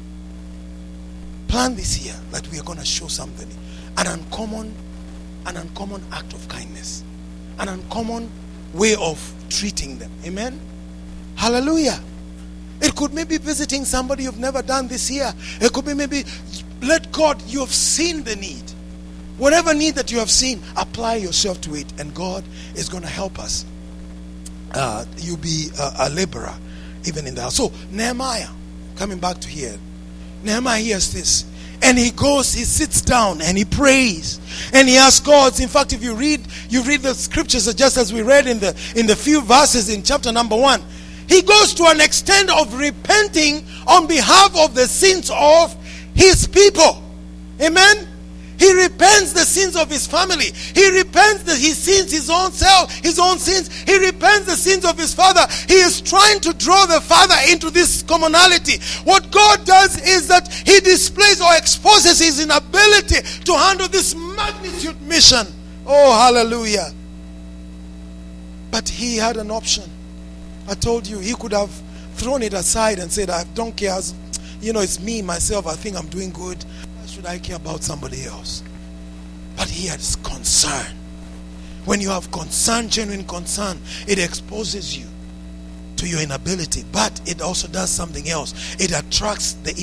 Plan this year that we are going to show somebody an uncommon act of kindness, an uncommon way of treating them. Amen? Hallelujah. It could maybe visiting somebody you've never done this year. It could be maybe, let God, you have seen the need. Whatever need that you have seen, apply yourself to it, and God is going to help us. You'll be a laborer even in the house. So Nehemiah, coming back to here, Nehemiah hears this, and he sits down and he prays and he asks God. In fact, if you read the scriptures just as we read in the few verses in chapter number 1, he goes to an extent of repenting on behalf of the sins of his people. Amen. He repents the sins of his family. He repents his sins, his own self, his own sins. He repents the sins of his father. He is trying to draw the father into this commonality. What God does is that he displays or exposes his inability to handle this magnitude mission. Oh, hallelujah. But he had an option. I told you, he could have thrown it aside and said, I don't care. It's me, myself. I think I'm doing good. Why should I care about somebody else? But he has concern. When you have concern, genuine concern, it exposes you to your inability. But it also does something else. It attracts the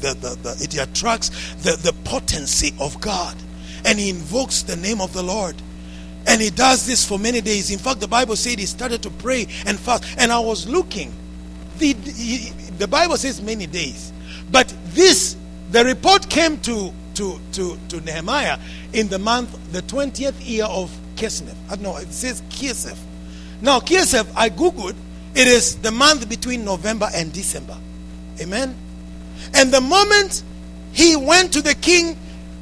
potency of God. And he invokes the name of the Lord. And he does this for many days. In fact, the Bible said he started to pray and fast. And I was looking. The Bible says many days. But the report came to to Nehemiah in the month, the 20th year of Kislev. No, it says Kislev. Now, Kislev, I googled, it is the month between November and December. Amen. And the moment he went to the king,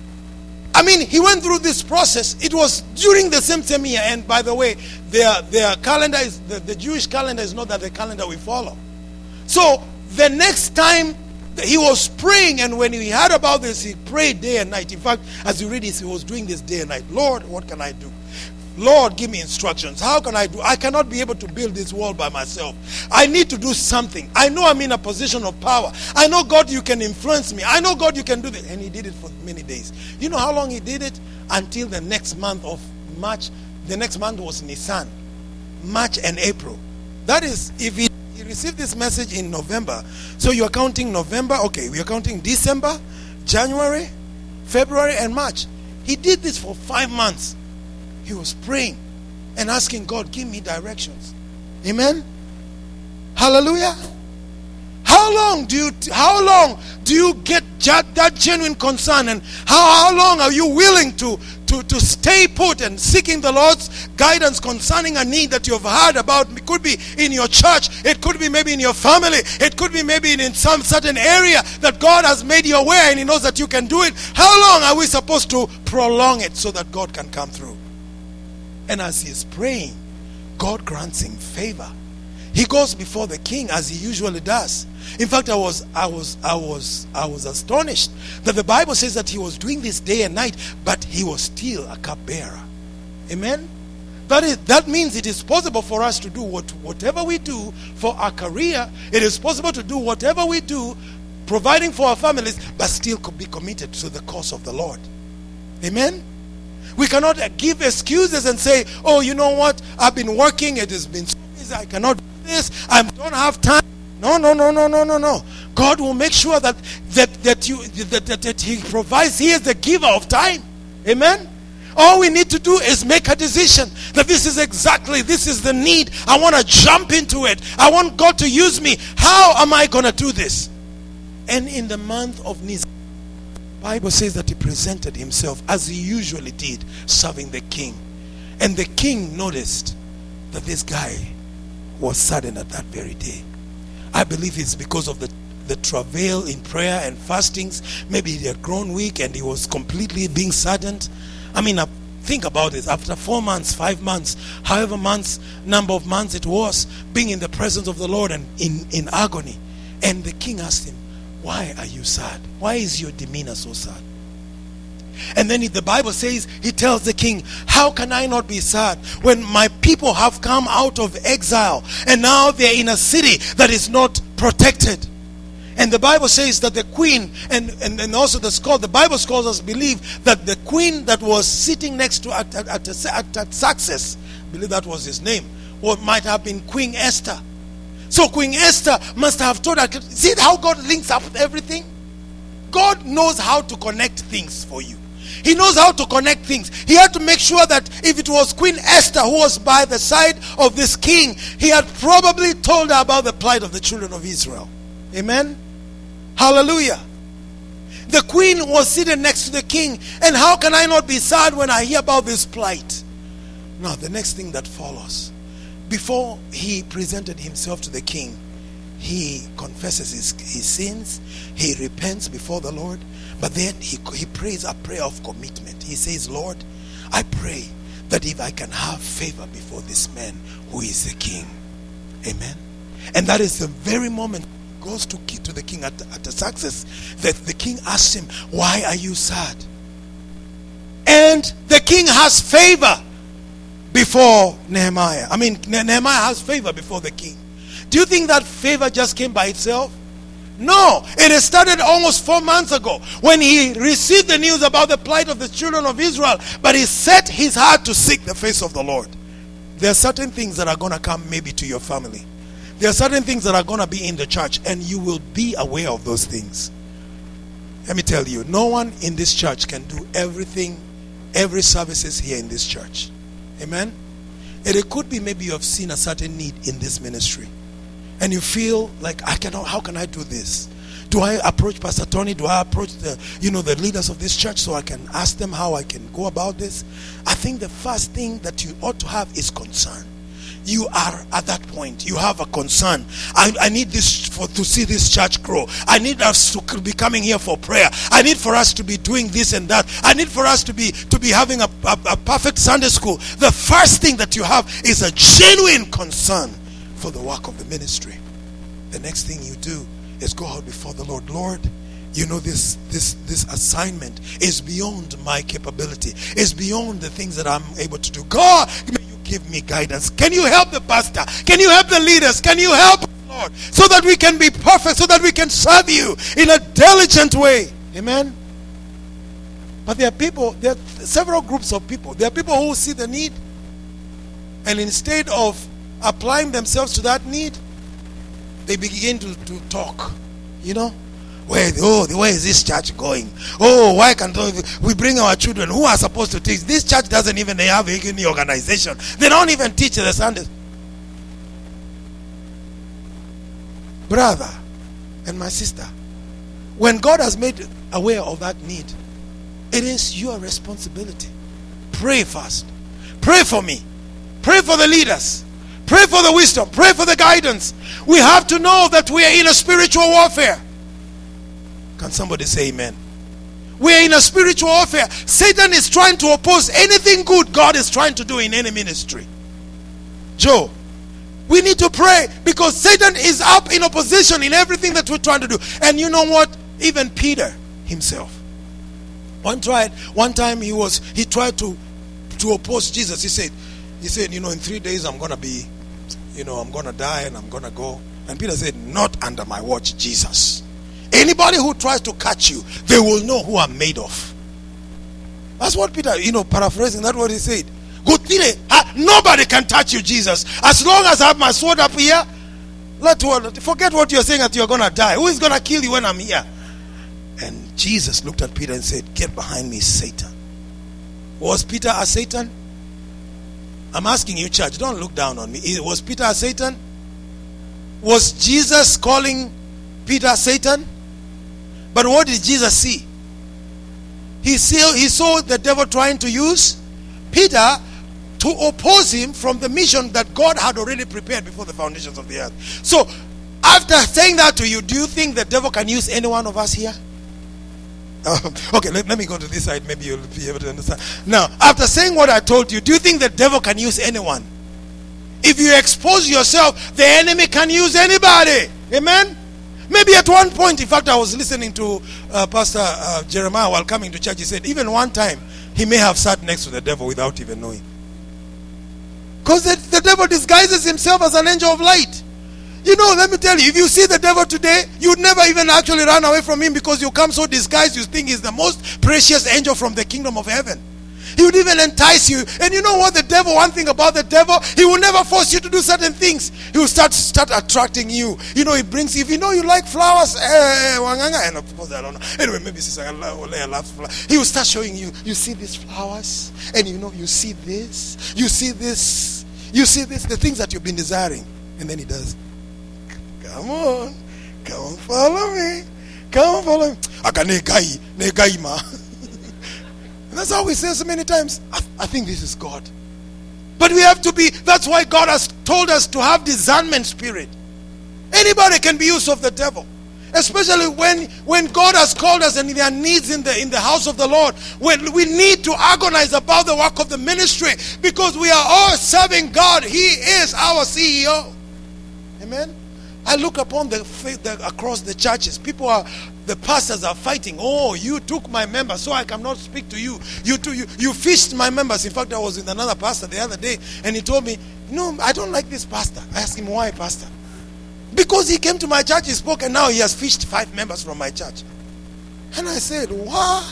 he went through this process. It was during the same year. And by the way, their calendar is, the Jewish calendar is not that the calendar we follow. So the next time he was praying, and when he heard about this, he prayed day and night. In fact, as you read this, he was doing this day and night. Lord, what can I do? Lord, give me instructions. How can I do? I cannot be able to build this wall by myself. I need to do something. I know I'm in a position of power. I know, God, you can influence me. I know, God, you can do this. And he did it for many days. You know how long he did it? Until the next month of March. The next month was Nisan. March and April. That is, if he received this message in November. So you're counting November. Okay, we are counting December, January, February, and March. He did this for 5 months. He was praying and asking God, give me directions. Amen. Hallelujah. How long do you get that genuine concern, and how long are you willing to stay put and seeking the Lord's guidance concerning a need that you've heard about? It could be in your church, it could be maybe in your family, it could be maybe in some certain area that God has made you aware and he knows that you can do it. How long are we supposed to prolong it so that God can come through? And as he is praying, God grants him favor. He goes before the king as he usually does. In fact, I was astonished that the Bible says that he was doing this day and night, but he was still a cupbearer. Amen. That means it is possible for us to do whatever we do for our career. It is possible to do whatever we do, providing for our families, but still be committed to the cause of the Lord. Amen. We cannot give excuses and say, oh, you know what? I've been working. It has been so busy. I cannot do this. I don't have time. No. God will make sure that he provides. He is the giver of time. Amen. All we need to do is make a decision that this is the need. I want to jump into it. I want God to use me. How am I going to do this? And in the month of Nisan, the Bible says that he presented himself as he usually did, serving the king. And the king noticed that this guy was saddened at that very day. I believe it's because of the travail in prayer and fastings. Maybe he had grown weak and he was completely being saddened. Think about it. After 4 months, 5 months, however number of months it was, being in the presence of the Lord and in agony. And the king asked him, why are you sad? Why is your demeanor so sad? And then the Bible says, he tells the king, how can I not be sad when my people have come out of exile and now they're in a city that is not protected? And the Bible says that the queen and also the Bible scholars believe that the queen that was sitting next to Artaxerxes, I believe that was his name, or might have been Queen Esther. So Queen Esther must have told her, see how God links up with everything? God knows how to connect things for you. He knows how to connect things. He had to make sure that if it was Queen Esther who was by the side of this king, he had probably told her about the plight of the children of Israel. Amen. Hallelujah. The queen was seated next to the king. And how can I not be sad when I hear about this plight? Now, the next thing that follows, before he presented himself to the king, he confesses his sins. He repents before the Lord. But then he prays a prayer of commitment. He says, Lord, I pray that if I can have favor before this man who is the king. Amen. And that is the very moment he goes to the king at the success that the king asks him, why are you sad? And the king has favor before Nehemiah. Nehemiah has favor before the king. Do you think that favor just came by itself? No, it has started almost 4 months ago when he received the news about the plight of the children of Israel, but he set his heart to seek the face of the Lord. There are certain things that are going to come maybe to your family. There are certain things that are going to be in the church, and you will be aware of those things. Let me tell you, no one in this church can do everything, every services here in this church. Amen? And it could be maybe you have seen a certain need in this ministry. And you feel like, how can I do this? Do I approach Pastor Tony? Do I approach the leaders of this church so I can ask them how I can go about this? I think the first thing that you ought to have is concern. You are at that point. You have a concern. I need this to see this church grow. I need us to be coming here for prayer. I need for us to be doing this and that. I need for us to be having a perfect Sunday school. The first thing that you have is a genuine concern for the work of the ministry. The next thing you do is go out before the Lord. Lord, you know, this assignment is beyond my capability. It's beyond the things that I'm able to do. God, give me guidance. Can you help the pastor? Can you help the leaders? Can you help us, Lord, so that we can be perfect, so that we can serve you in a diligent way? Amen. But there are several groups of people. There are people who see the need, and instead of applying themselves to that need, they begin to talk. You know, where is this church going? Oh, why can't we bring our children who are supposed to teach? This church doesn't even have any organization. They don't even teach the Sundays. Brother and my sister, when God has made aware of that need, it is your responsibility. Pray first. Pray for me. Pray for the leaders. Pray for the wisdom. Pray for the guidance. We have to know that we are in a spiritual warfare. Can somebody say amen? We are in a spiritual warfare. Satan is trying to oppose anything good God is trying to do in any ministry. Joe, we need to pray because Satan is up in opposition in everything that we're trying to do. And you know what? Even Peter himself. One time he tried to oppose Jesus. He said, in 3 days I'm going to die and I'm going to go. And Peter said, not under my watch, Jesus. Anybody who tries to catch you, they will know who I'm made of. That's what Peter, paraphrasing, that's what he said. Nobody can touch you, Jesus. As long as I have my sword up here, forget what you're saying that you're going to die. Who is going to kill you when I'm here? And Jesus looked at Peter and said, get behind me, Satan. Was Peter a Satan? I'm asking you, church, don't look down on me. Was Peter a Satan? Was Jesus calling Peter Satan? But what did Jesus see? He saw the devil trying to use Peter to oppose him from the mission that God had already prepared before the foundations of the earth. So, after saying that to you, do you think the devil can use any one of us here? Okay, let me go to this side. Maybe you'll be able to understand. Now, after saying what I told you, do you think the devil can use anyone? If you expose yourself, the enemy can use anybody. Amen? Maybe at one point, in fact, I was listening to Pastor Jeremiah while coming to church. He said, even one time, he may have sat next to the devil without even knowing. Because the devil disguises himself as an angel of light. Let me tell you, if you see the devil today, you'd never even actually run away from him because you come so disguised, you think he's the most precious angel from the kingdom of heaven. He would even entice you. And you know what one thing about the devil, he will never force you to do certain things. He will start attracting you. He brings, if you like flowers, and of course I don't know. Anyway, maybe Sister loves flowers. He will start showing you, you see these flowers, and you see this, you see this, the things that you've been desiring. And then he does. Come on, follow me. Come follow me. That's how we say so many times. I think this is God. But we have to be, that's why God has told us to have discernment spirit. Anybody can be used of the devil. Especially when God has called us and there are needs in the house of the Lord. When we need to agonize about the work of the ministry. Because we are all serving God. He is our CEO. Amen. I look upon across the churches. The pastors are fighting. Oh, you took my members, so I cannot speak to you. You fished my members. In fact, I was with another pastor the other day, and he told me, no, I don't like this pastor. I asked him, why, pastor? Because he came to my church, he spoke, and now he has fished 5 members from my church. And I said, what?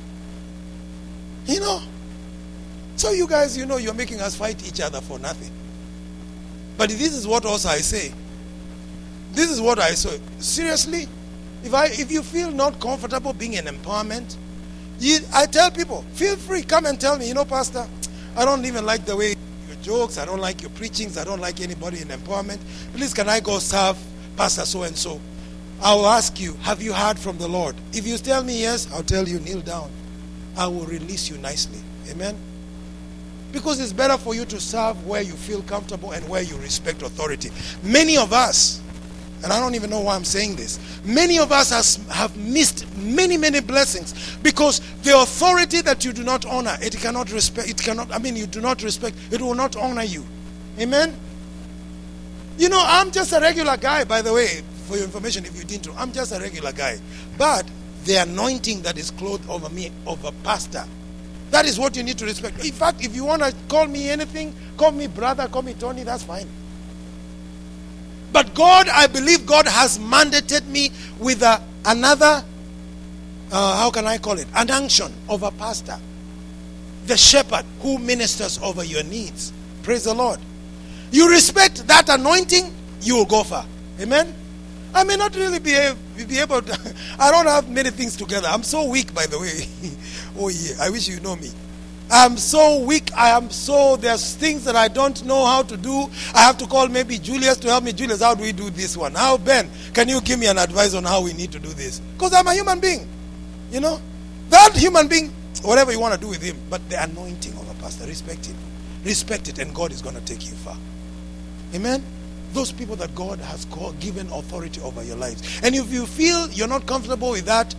So you guys, you're making us fight each other for nothing. But this is what also I say. This is what I say. Seriously, if you feel not comfortable being in empowerment, I tell people, feel free, come and tell me, pastor, I don't even like the way your jokes, I don't like your preachings, I don't like anybody in empowerment. Please, can I go serve Pastor so-and-so? I'll ask you, have you heard from the Lord? If you tell me yes, I'll tell you, kneel down. I will release you nicely. Amen? Because it's better for you to serve where you feel comfortable and where you respect authority. Many of us, and I don't even know why I'm saying this, many of us have missed many, many blessings because the authority that you do not honor, you do not respect, it will not honor you. Amen? You know, I'm just a regular guy, by the way, for your information, if you didn't know. I'm just a regular guy. But the anointing that is clothed over me, of a pastor, that is what you need to respect. In fact, if you want to call me anything, call me brother, call me Tony, that's fine. But God, I believe God has mandated me with another, how can I call it? An unction of a pastor. The shepherd who ministers over your needs. Praise the Lord. You respect that anointing, you will go far. Amen? I may not really be able to, I don't have many things together. I'm so weak, by the way. Oh yeah, I wish you know me. I'm so weak. There's things that I don't know how to do. I have to call maybe Julius to help me. Julius, how do we do this one? How, Ben, can you give me an advice on how we need to do this? Because I'm a human being. You know? That human being, whatever you want to do with him, but the anointing of a pastor, respect him. Respect it, and God is going to take you far. Amen? Those people that God has given authority over your lives. And if you feel you're not comfortable with that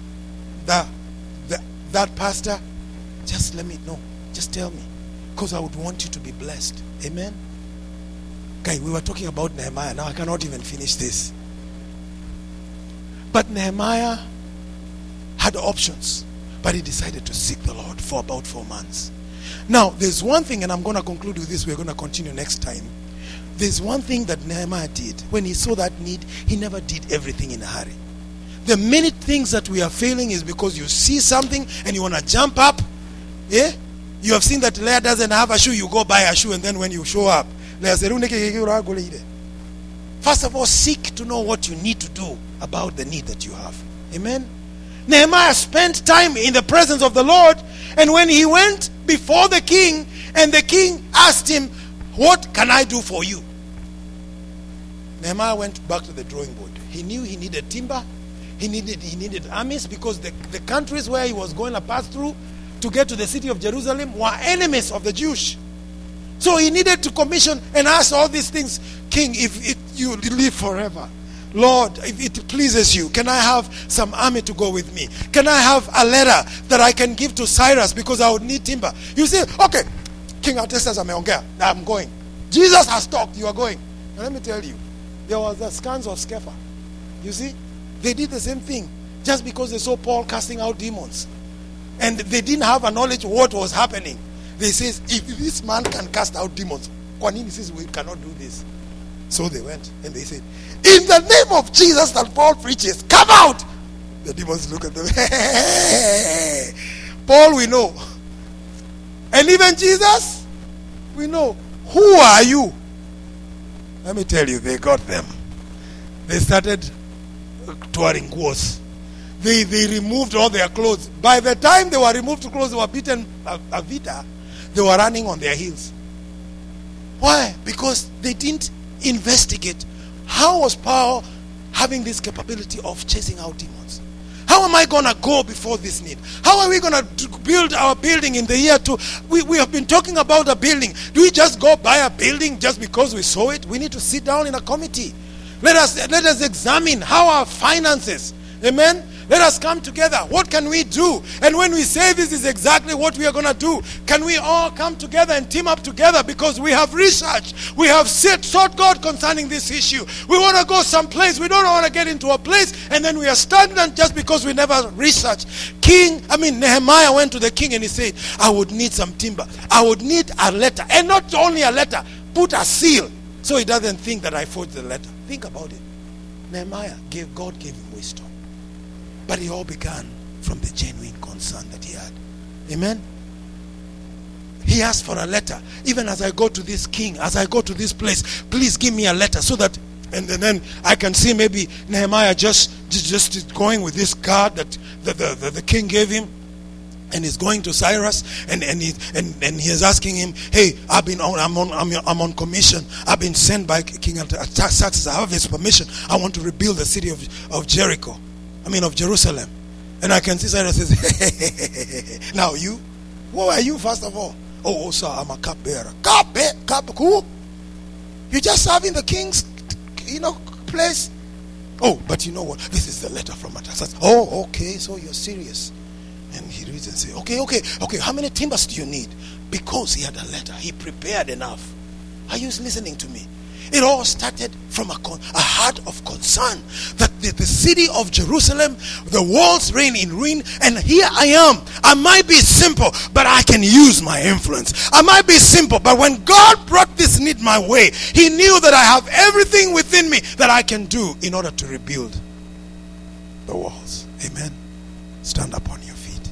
pastor, just let me know. Just tell me. Because I would want you to be blessed. Amen? Okay, we were talking about Nehemiah. Now I cannot even finish this. But Nehemiah had options. But he decided to seek the Lord for about 4 months. Now, there's one thing, and I'm going to conclude with this. We're going to continue next time. There's one thing that Nehemiah did. When he saw that need, he never did everything in a hurry. The many things that we are failing is because you see something and you want to jump up. Yeah? You have seen that Leah doesn't have a shoe, you go buy a shoe, and then when you show up, Leah said, first of all, seek to know what you need to do about the need that you have. Amen? Nehemiah spent time in the presence of the Lord, and when he went before the king, and the king asked him, what can I do for you? Nehemiah went back to the drawing board. He knew he needed timber. He needed armies, because the countries where he was going to pass through to get to the city of Jerusalem were enemies of the Jews. So he needed to commission and ask all these things. King, if you live forever, Lord, if it pleases you, can I have some army to go with me? Can I have a letter that I can give to Cyrus, because I would need timber? You say, okay, King Artaxerxes, I'm going. Jesus has talked, you are going. And let me tell you, there was the scans of Sceva. You see, they did the same thing just because they saw Paul casting out demons. And they didn't have a knowledge of what was happening. They says, if this man can cast out demons, Kwanini says we cannot do this. So they went and they said, in the name of Jesus that Paul preaches, come out. The demons look at them. Paul, we know. And even Jesus, we know. Who are you? Let me tell you, they got them. They started touring clothes. They removed all their clothes. By the time they were removed to clothes, they were beaten a vita. They were running on their heels. Why? Because they didn't investigate. How was Paul having this capability of chasing out demons? How am I going to go before this need? How are we going to build our building in the year 2? We have been talking about a building. Do we just go buy a building just because we saw it? We need to sit down in a committee. Let us examine how our finances. Amen? Let us come together. What can we do? And when we say this is exactly what we are going to do, can we all come together and team up together? Because we have researched. We have sought God concerning this issue. We want to go someplace. We don't want to get into a place and then we are stagnant just because we never researched. Nehemiah went to the king and he said, I would need some timber. I would need a letter. And not only a letter, put a seal. So he doesn't think that I forged the letter. Think about it. God gave him wisdom. But it all began from the genuine concern that he had. Amen? He asked for a letter. Even as I go to this king, as I go to this place, please give me a letter so that, and then I can see maybe Nehemiah just going with this card that the king gave him. And he's going to Cyrus, and he is asking him, "Hey, I'm on commission. I've been sent by King Artaxerxes. I have his permission. I want to rebuild the city of Jerusalem." And I can see Cyrus says, "Now you, who are you first of all?" "Oh, sir, I'm a cupbearer." Who? You're just serving the king's, place. "Oh, but you know what? This is the letter from Artaxerxes." "Oh, okay, so you're serious." And he reads and says, okay, how many timbers do you need?" Because he had a letter. He prepared enough. Are you listening to me? It all started from a heart of concern that the city of Jerusalem, the walls reign in ruin, and here I am. I might be simple, but I can use my influence. I might be simple, but when God brought this need my way, he knew that I have everything within me that I can do in order to rebuild the walls. Amen. Stand up on your feet.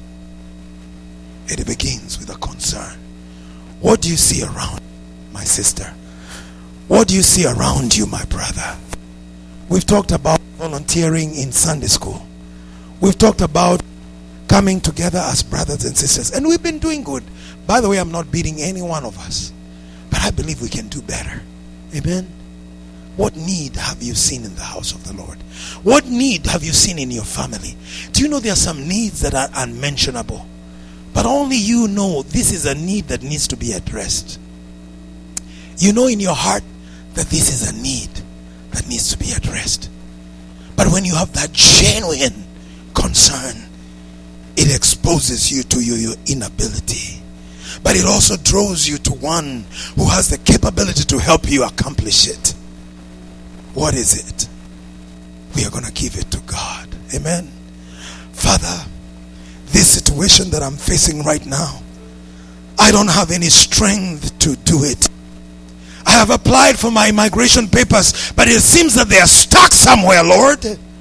It begins with a concern. What do you see around, my sister? What do you see around you, my brother? We've talked about volunteering in Sunday school. We've talked about coming together as brothers and sisters. And we've been doing good. By the way, I'm not beating any one of us. But I believe we can do better. Amen? What need have you seen in the house of the Lord? What need have you seen in your family? Do you know there are some needs that are unmentionable? But only you know this is a need that needs to be addressed. You know in your heart that this is a need that needs to be addressed. But when you have that genuine concern, it exposes you to your inability. But it also draws you to one who has the capability to help you accomplish it. What is it? We are going to give it to God. Amen. Father, this situation that I'm facing right now, I don't have any strength to do it. I have applied for my immigration papers, but it seems that they are stuck somewhere, Lord.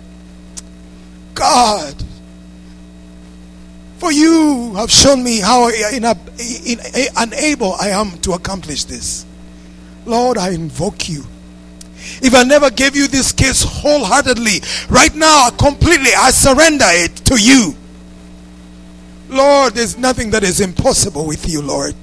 God, for you have shown me how unable I am to accomplish this. Lord, I invoke you. If I never gave you this case wholeheartedly, right now, completely, I surrender it to you. Lord, there's nothing that is impossible with you, Lord.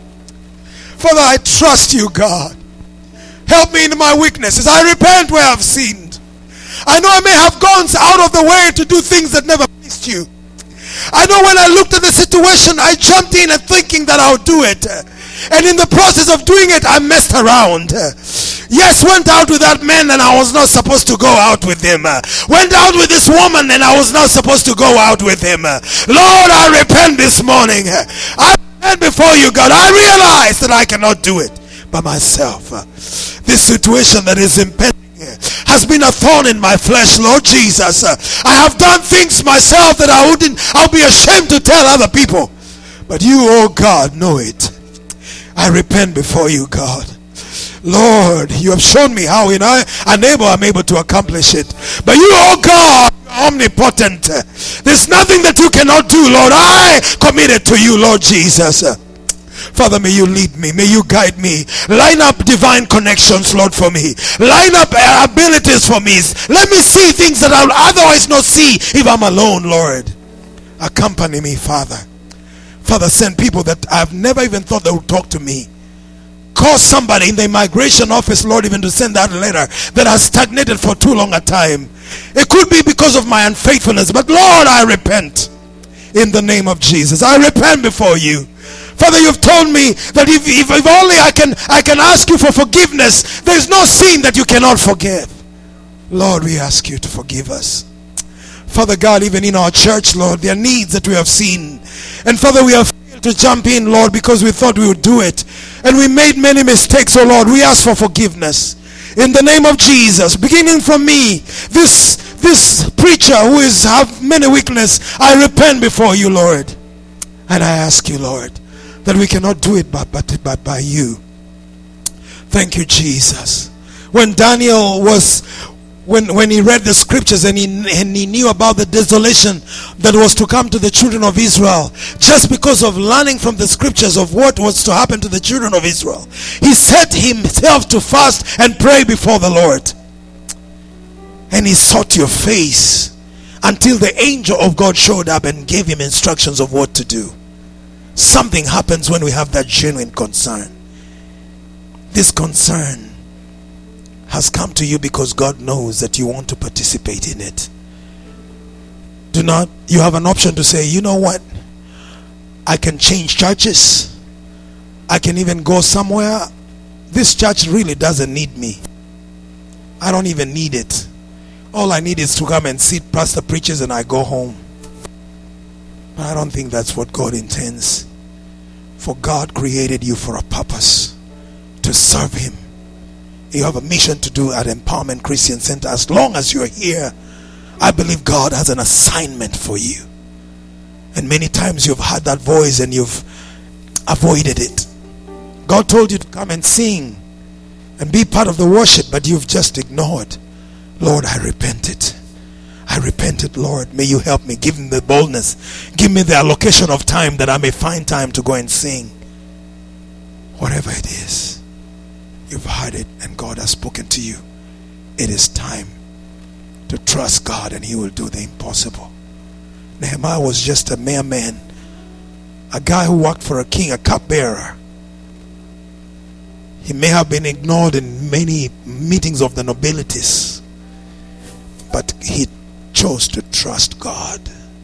Father, I trust you, God. Help me in my weaknesses. I repent where I've sinned. I know I may have gone out of the way to do things that never pleased you. I know when I looked at the situation, I jumped in and thinking that I'll do it. And in the process of doing it, I messed around. Yes, went out with that man and I was not supposed to go out with him. Went out with this woman and I was not supposed to go out with him. Lord, I repent this morning. I repent before you, God. I realize that I cannot do it by myself. This situation that is impending has been a thorn in my flesh, Lord Jesus. I have done things myself that I'll be ashamed to tell other people. But you, oh God, know it. I repent before you, God. Lord, you have shown me how unable I'm able to accomplish it. But you, oh God, are omnipotent. There's nothing that you cannot do, Lord. I commit it to you, Lord Jesus. Father, may you lead me. May you guide me. Line up divine connections, Lord, for me. Line up abilities for me. Let me see things that I'll otherwise not see if I'm alone, Lord. Accompany me, Father. Father, send people that I've never even thought they would talk to me. Call somebody in the immigration office, Lord, even to send that letter that has stagnated for too long a time. It could be because of my unfaithfulness, but Lord, I repent in the name of Jesus. I repent before you. Father, you've told me that if only I can ask you for forgiveness, there's no sin that you cannot forgive. Lord, we ask you to forgive us. Father God, even in our church, Lord, there are needs that we have seen. And Father, we have failed to jump in, Lord, because we thought we would do it. And we made many mistakes, oh Lord. We ask for forgiveness. In the name of Jesus, beginning from me, this preacher who have many weaknesses, I repent before you, Lord. And I ask you, Lord, that we cannot do it but by you. Thank you, Jesus. When Daniel when he read the scriptures and he knew about the desolation that was to come to the children of Israel, just because of learning from the scriptures of what was to happen to the children of Israel, he set himself to fast and pray before the Lord. And he sought your face. until the angel of God showed up and gave him instructions of what to do. Something happens when we have that genuine concern. This concern has come to you because God knows that you want to participate in it. You have an option to say, you know what? I can change churches. I can even go somewhere. This church really doesn't need me. I don't even need it. All I need is to come and sit past the preachers and I go home. But I don't think that's what God intends. For God created you for a purpose, to serve him. You have a mission to do at Empowerment Christian Center. As long as you're here, I believe God has an assignment for you. And many times you've had that voice and you've avoided it. God told you to come and sing and be part of the worship, but you've just ignored. Lord, I repented. I repented, Lord. May you help me. Give me the boldness. Give me the allocation of time that I may find time to go and sing. Whatever it is, you've heard it and God has spoken to you. It is time to trust God and he will do the impossible. Nehemiah was just a mere man, a guy who worked for a king, a cupbearer. He may have been ignored in many meetings of the nobilities, but he chose to trust God.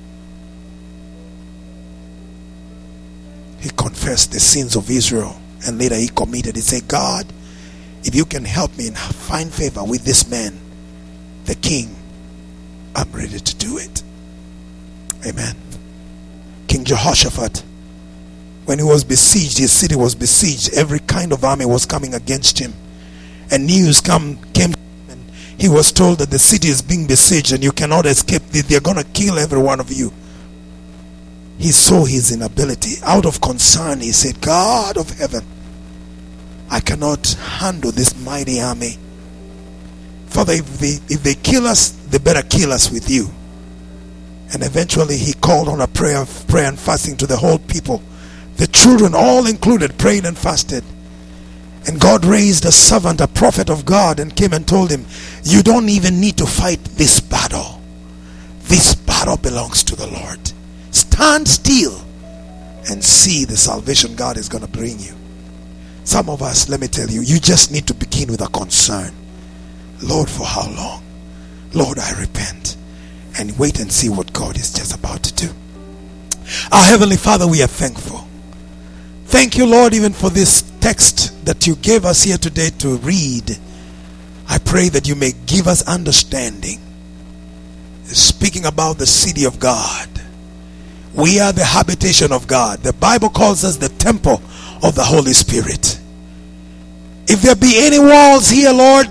He confessed the sins of Israel and later he committed. He said, God, if you can help me and find favor with this man, the king, I'm ready to do it. Amen. King Jehoshaphat, when he was besieged, his city was besieged. Every kind of army was coming against him. And news came and he was told that the city is being besieged and you cannot escape. They're going to kill every one of you. He saw his inability. Out of concern, he said, God of heaven, I cannot handle this mighty army. Father, if they kill us, they better kill us with you. And eventually he called on a prayer and fasting to the whole people. The children, all included, prayed and fasted. And God raised a servant, a prophet of God, and came and told him, you don't even need to fight this battle. This battle belongs to the Lord. Stand still and see the salvation God is going to bring you. Some of us, let me tell you, you just need to begin with a concern. Lord, for how long? Lord, I repent. And wait and see what God is just about to do. Our Heavenly Father, we are thankful. Thank you, Lord, even for this text that you gave us here today to read. I pray that you may give us understanding. Speaking about the city of God. We are the habitation of God. The Bible calls us the temple of the Holy Spirit. If there be any walls here, Lord,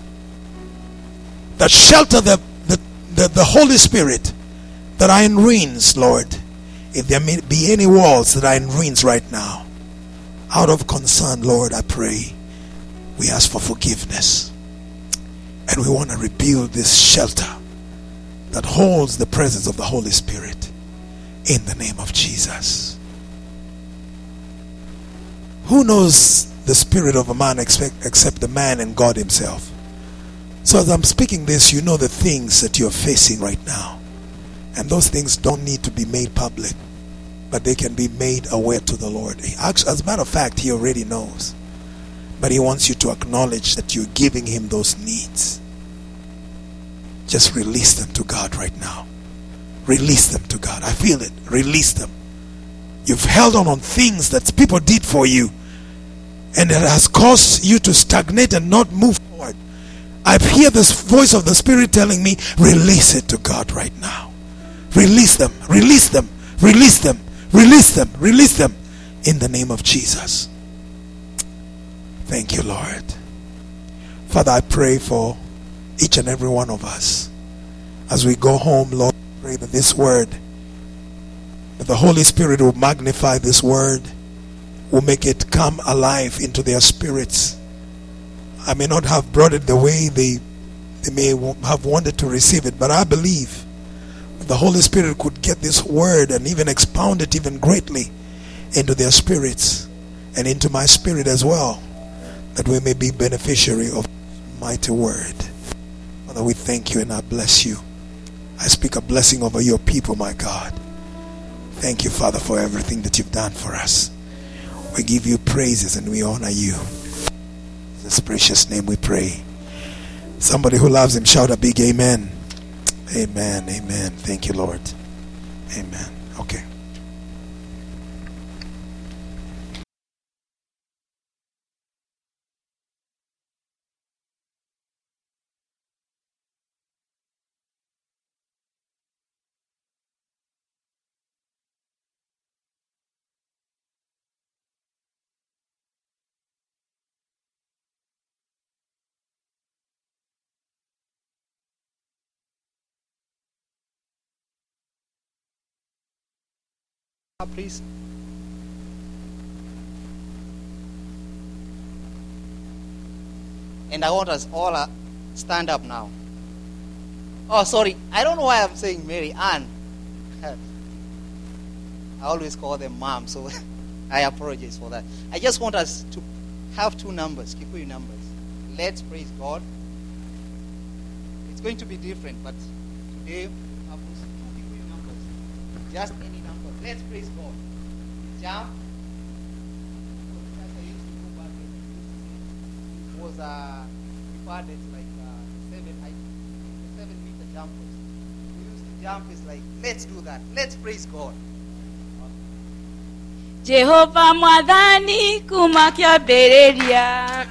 that shelter the Holy Spirit that are in ruins, Lord, if there may be any walls that are in ruins right now, out of concern, Lord, I pray, we ask for forgiveness. And we want to rebuild this shelter that holds the presence of the Holy Spirit in the name of Jesus. Who knows the spirit of a man except the man and God himself? So as I'm speaking this, you know the things that you're facing right now. And those things don't need to be made public, but they can be made aware to the Lord. As a matter of fact, he already knows. But he wants you to acknowledge that you're giving him those needs. Just release them to God right now. Release them to God. I feel it. Release them. You've held on things that people did for you, and it has caused you to stagnate and not move forward. I hear this voice of the Spirit telling me, release it to God right now. Release them. Release them. Release them. Release them. Release them. In the name of Jesus. Thank you, Lord. Father, I pray for each and every one of us. As we go home, Lord, I pray that this word, that the Holy Spirit will magnify this word, will make it come alive into their spirits. I may not have brought it the way they may have wanted to receive it, but I believe the Holy Spirit could get this word and even expound it even greatly into their spirits and into my spirit as well, that we may be beneficiary of mighty word. Father, we thank you and I bless you. I speak a blessing over your people, my God. Thank you, Father, for everything that you've done for us. We give you praises and we honor you. In this precious name we pray. Somebody who loves him, shout a big amen. Amen, amen. Thank you, Lord. Amen. Okay. Please. And I want us all to stand up now. Oh, sorry. I don't know why I'm saying Mary Ann. I always call them mom, so I apologize for that. I just want us to have two numbers, Kikuyu numbers. Let's praise God. It's going to be different, but today we have two Kikuyu numbers. Just any number. Let's praise God. Jump. As I used to go back then, it was required like 7-meter jumpers. We used to jump. It's like, let's do that. Let's praise God. Jehovah mwadhani kumakia bereria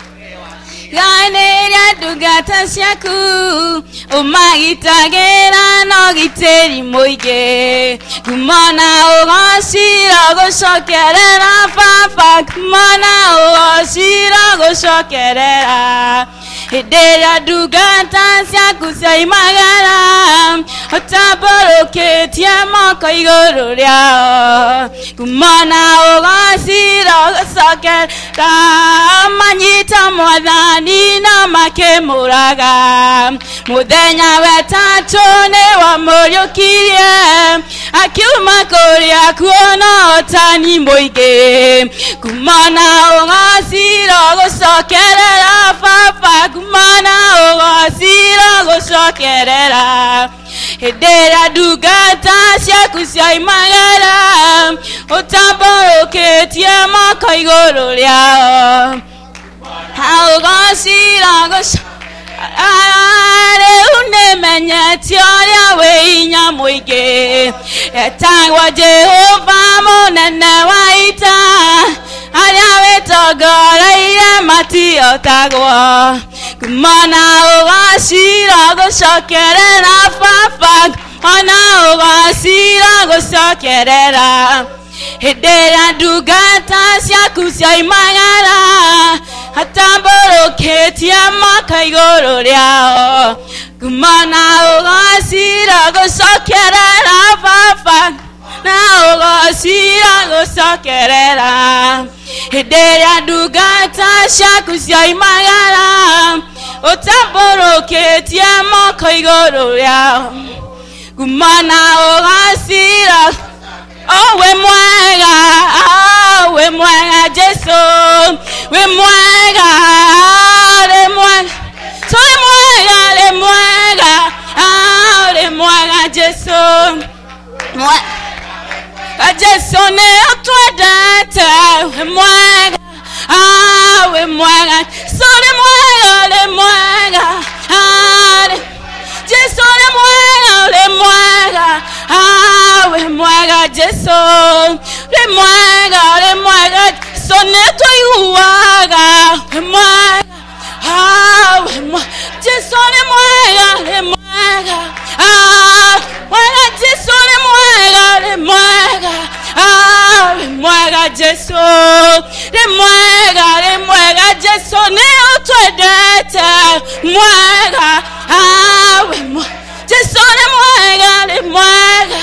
Ganeria dugata siaku Umagitagera no giteri moige Kumana ogashira goshokerera Papa kumana ogashira goshokerera Hidera dugata siaku saimagara Otaboroke tiama kaigoro liao Kumana ogashira goshokerera Manyita mwadhani na makemuraga Mudenya wetatu ne wamuriukirie Akiuma kuria kuona otani moige Kumana ogasira gosokerera Papa kumana ogasira gosokerera Hedera dugata siaku saimagara Otaboroke tiama kaigoro liao Haugashira gosh are unemenya tiaria weinya muige etangwa Jehova monene waita aria wetogora ire matio tagwa kumana ugashira goshokerera Papa ona ugashira goshokerera Hedera dugata siaku saimagara Hatamboroke tiama kaigoro liao Kumana ogasira gosokerera Papa Na ogasira gosokerera Hedera dugata siaku saimagara Otamboroke tiama kaigoro liao Kumana ogasira Oh, we mwega, Jesu, we mwega, so le mwega, Jesu, Jesu ne otwadete, we mwega, so le mwega, Jesu le mwega, we mwega Jesu, le mwega, soneto yuwaga, we mwega, Jesu le mwega, Jesu le mwega, Jesu, le mwega, Jesu ne otwadete, mwega, Jesu le mwega,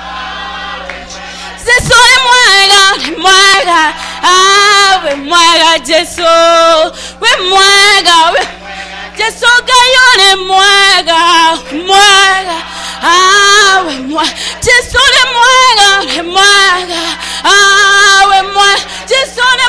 Jesu le mwega, we mwega Jesu, we mwega, Jesu gayo le mwega, we mwega, Jesu le mwega, we mwega, Jesu le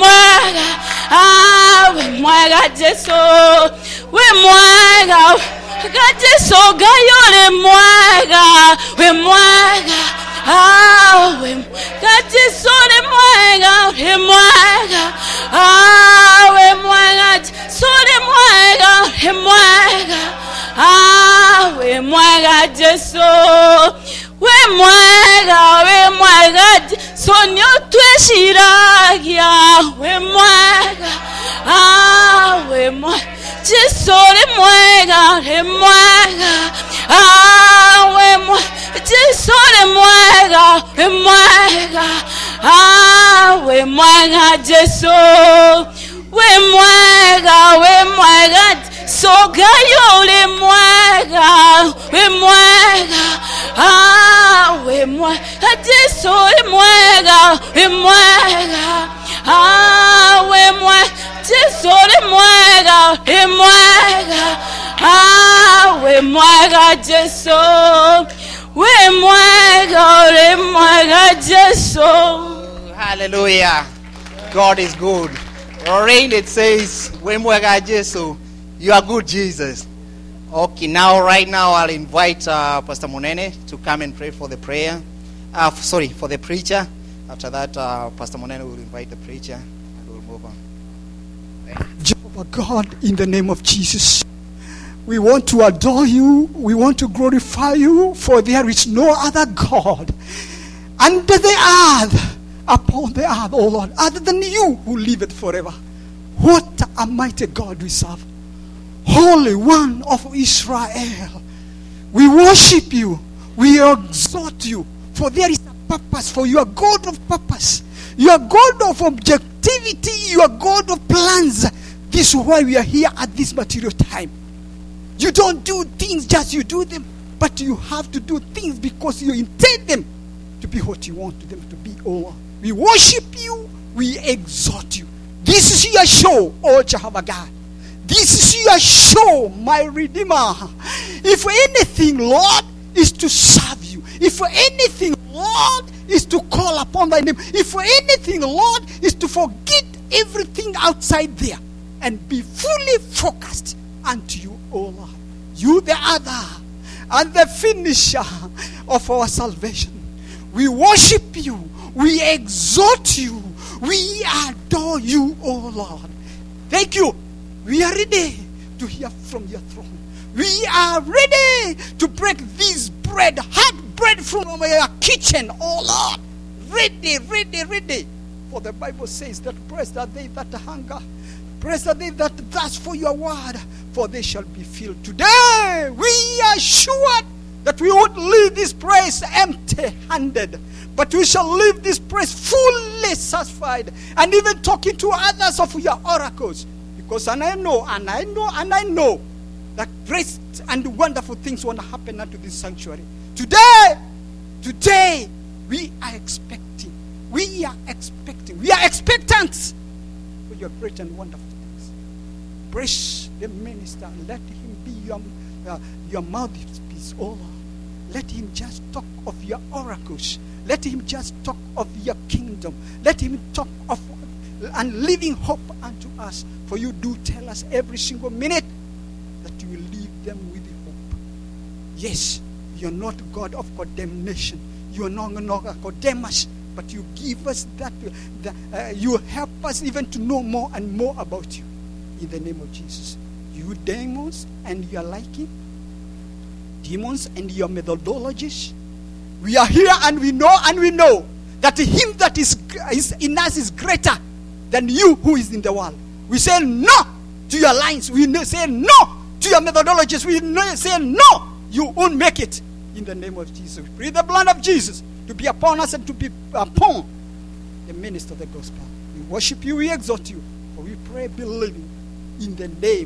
mwega, we mwega Jesu, we mwega, Jesu gayo le mwega, we mwega. Ah, we Jesu le mwega, we mwega. Ah, we mwega, Jesu le mwega, we mwega. Ah, we mwega Jesu. We mwega, sonyo tweshiragia, we mwega, ah, we mwega, Jesu le mwega, ah, we mwega, Jesu le mwega, ah, we mwega, Jesu, we mwega, sogayo le mwega, we mwega, ah, we mwega, Jesu le mwega, ah, we mwega, Jesu le mwega, ah, we mwega, Jesu, we mwega, Jesu. Hallelujah. God is good. Rain, it says, Wemwega Jesu. You are good, Jesus. Okay, right now I'll invite Pastor Monene to come and pray for the prayer. For the preacher. After that, Pastor Monene will invite the preacher and we'll move on. Jehovah God, in the name of Jesus, we want to adore you. We want to glorify you, for there is no other God under the earth, upon the earth, O Lord, other than you who liveth forever. What a mighty God we serve. Holy One of Israel, we worship you, we exalt you, for there is a purpose, for you are God of purpose, you are God of objectivity, you are God of plans. This is why we are here at this material time. You don't do things just you do them, but you have to do things because you intend them to be what you want them to be. Oh, we worship you, we exalt you. This is your show, oh Jehovah God. This is your show, my Redeemer. If anything, Lord, is to serve you. If anything, Lord, is to call upon thy name. If anything, Lord, is to forget everything outside there and be fully focused unto you, O Lord. You the other and the finisher of our salvation. We worship you. We exalt you. We adore you, O Lord. Thank you. We are ready to hear from your throne. We are ready to break this bread, hot bread from your kitchen, oh Lord. Ready, ready, ready. For the Bible says that blessed are they that hunger, blessed are they that thirst for your word, for they shall be filled. Today, we are sure that we won't leave this place empty-handed, but we shall leave this place fully satisfied, and even talking to others of your oracles. Because I know that great and wonderful things want to happen unto this sanctuary. Today, we are expecting. We are expectant for your great and wonderful things. Bless the minister and let him be your mouthpiece, oh Lord. Let him just talk of your oracles. Let him just talk of your kingdom. Let him talk of and living hope unto us. For you do tell us every single minute that you will leave them with hope. Yes, you're not God of condemnation. You're not condemn us, but you give us that. You help us even to know more and more about you. In the name of Jesus. You demons and your liking, demons and your methodologies. We are here and we know that him that is in us is greater than you who is in the world. We say no to your lines. We say no to your methodologies. We say no, you won't make it. In the name of Jesus, we pray the blood of Jesus to be upon us and to be upon the minister of the gospel. We worship you, we exalt you, for we pray believing in the name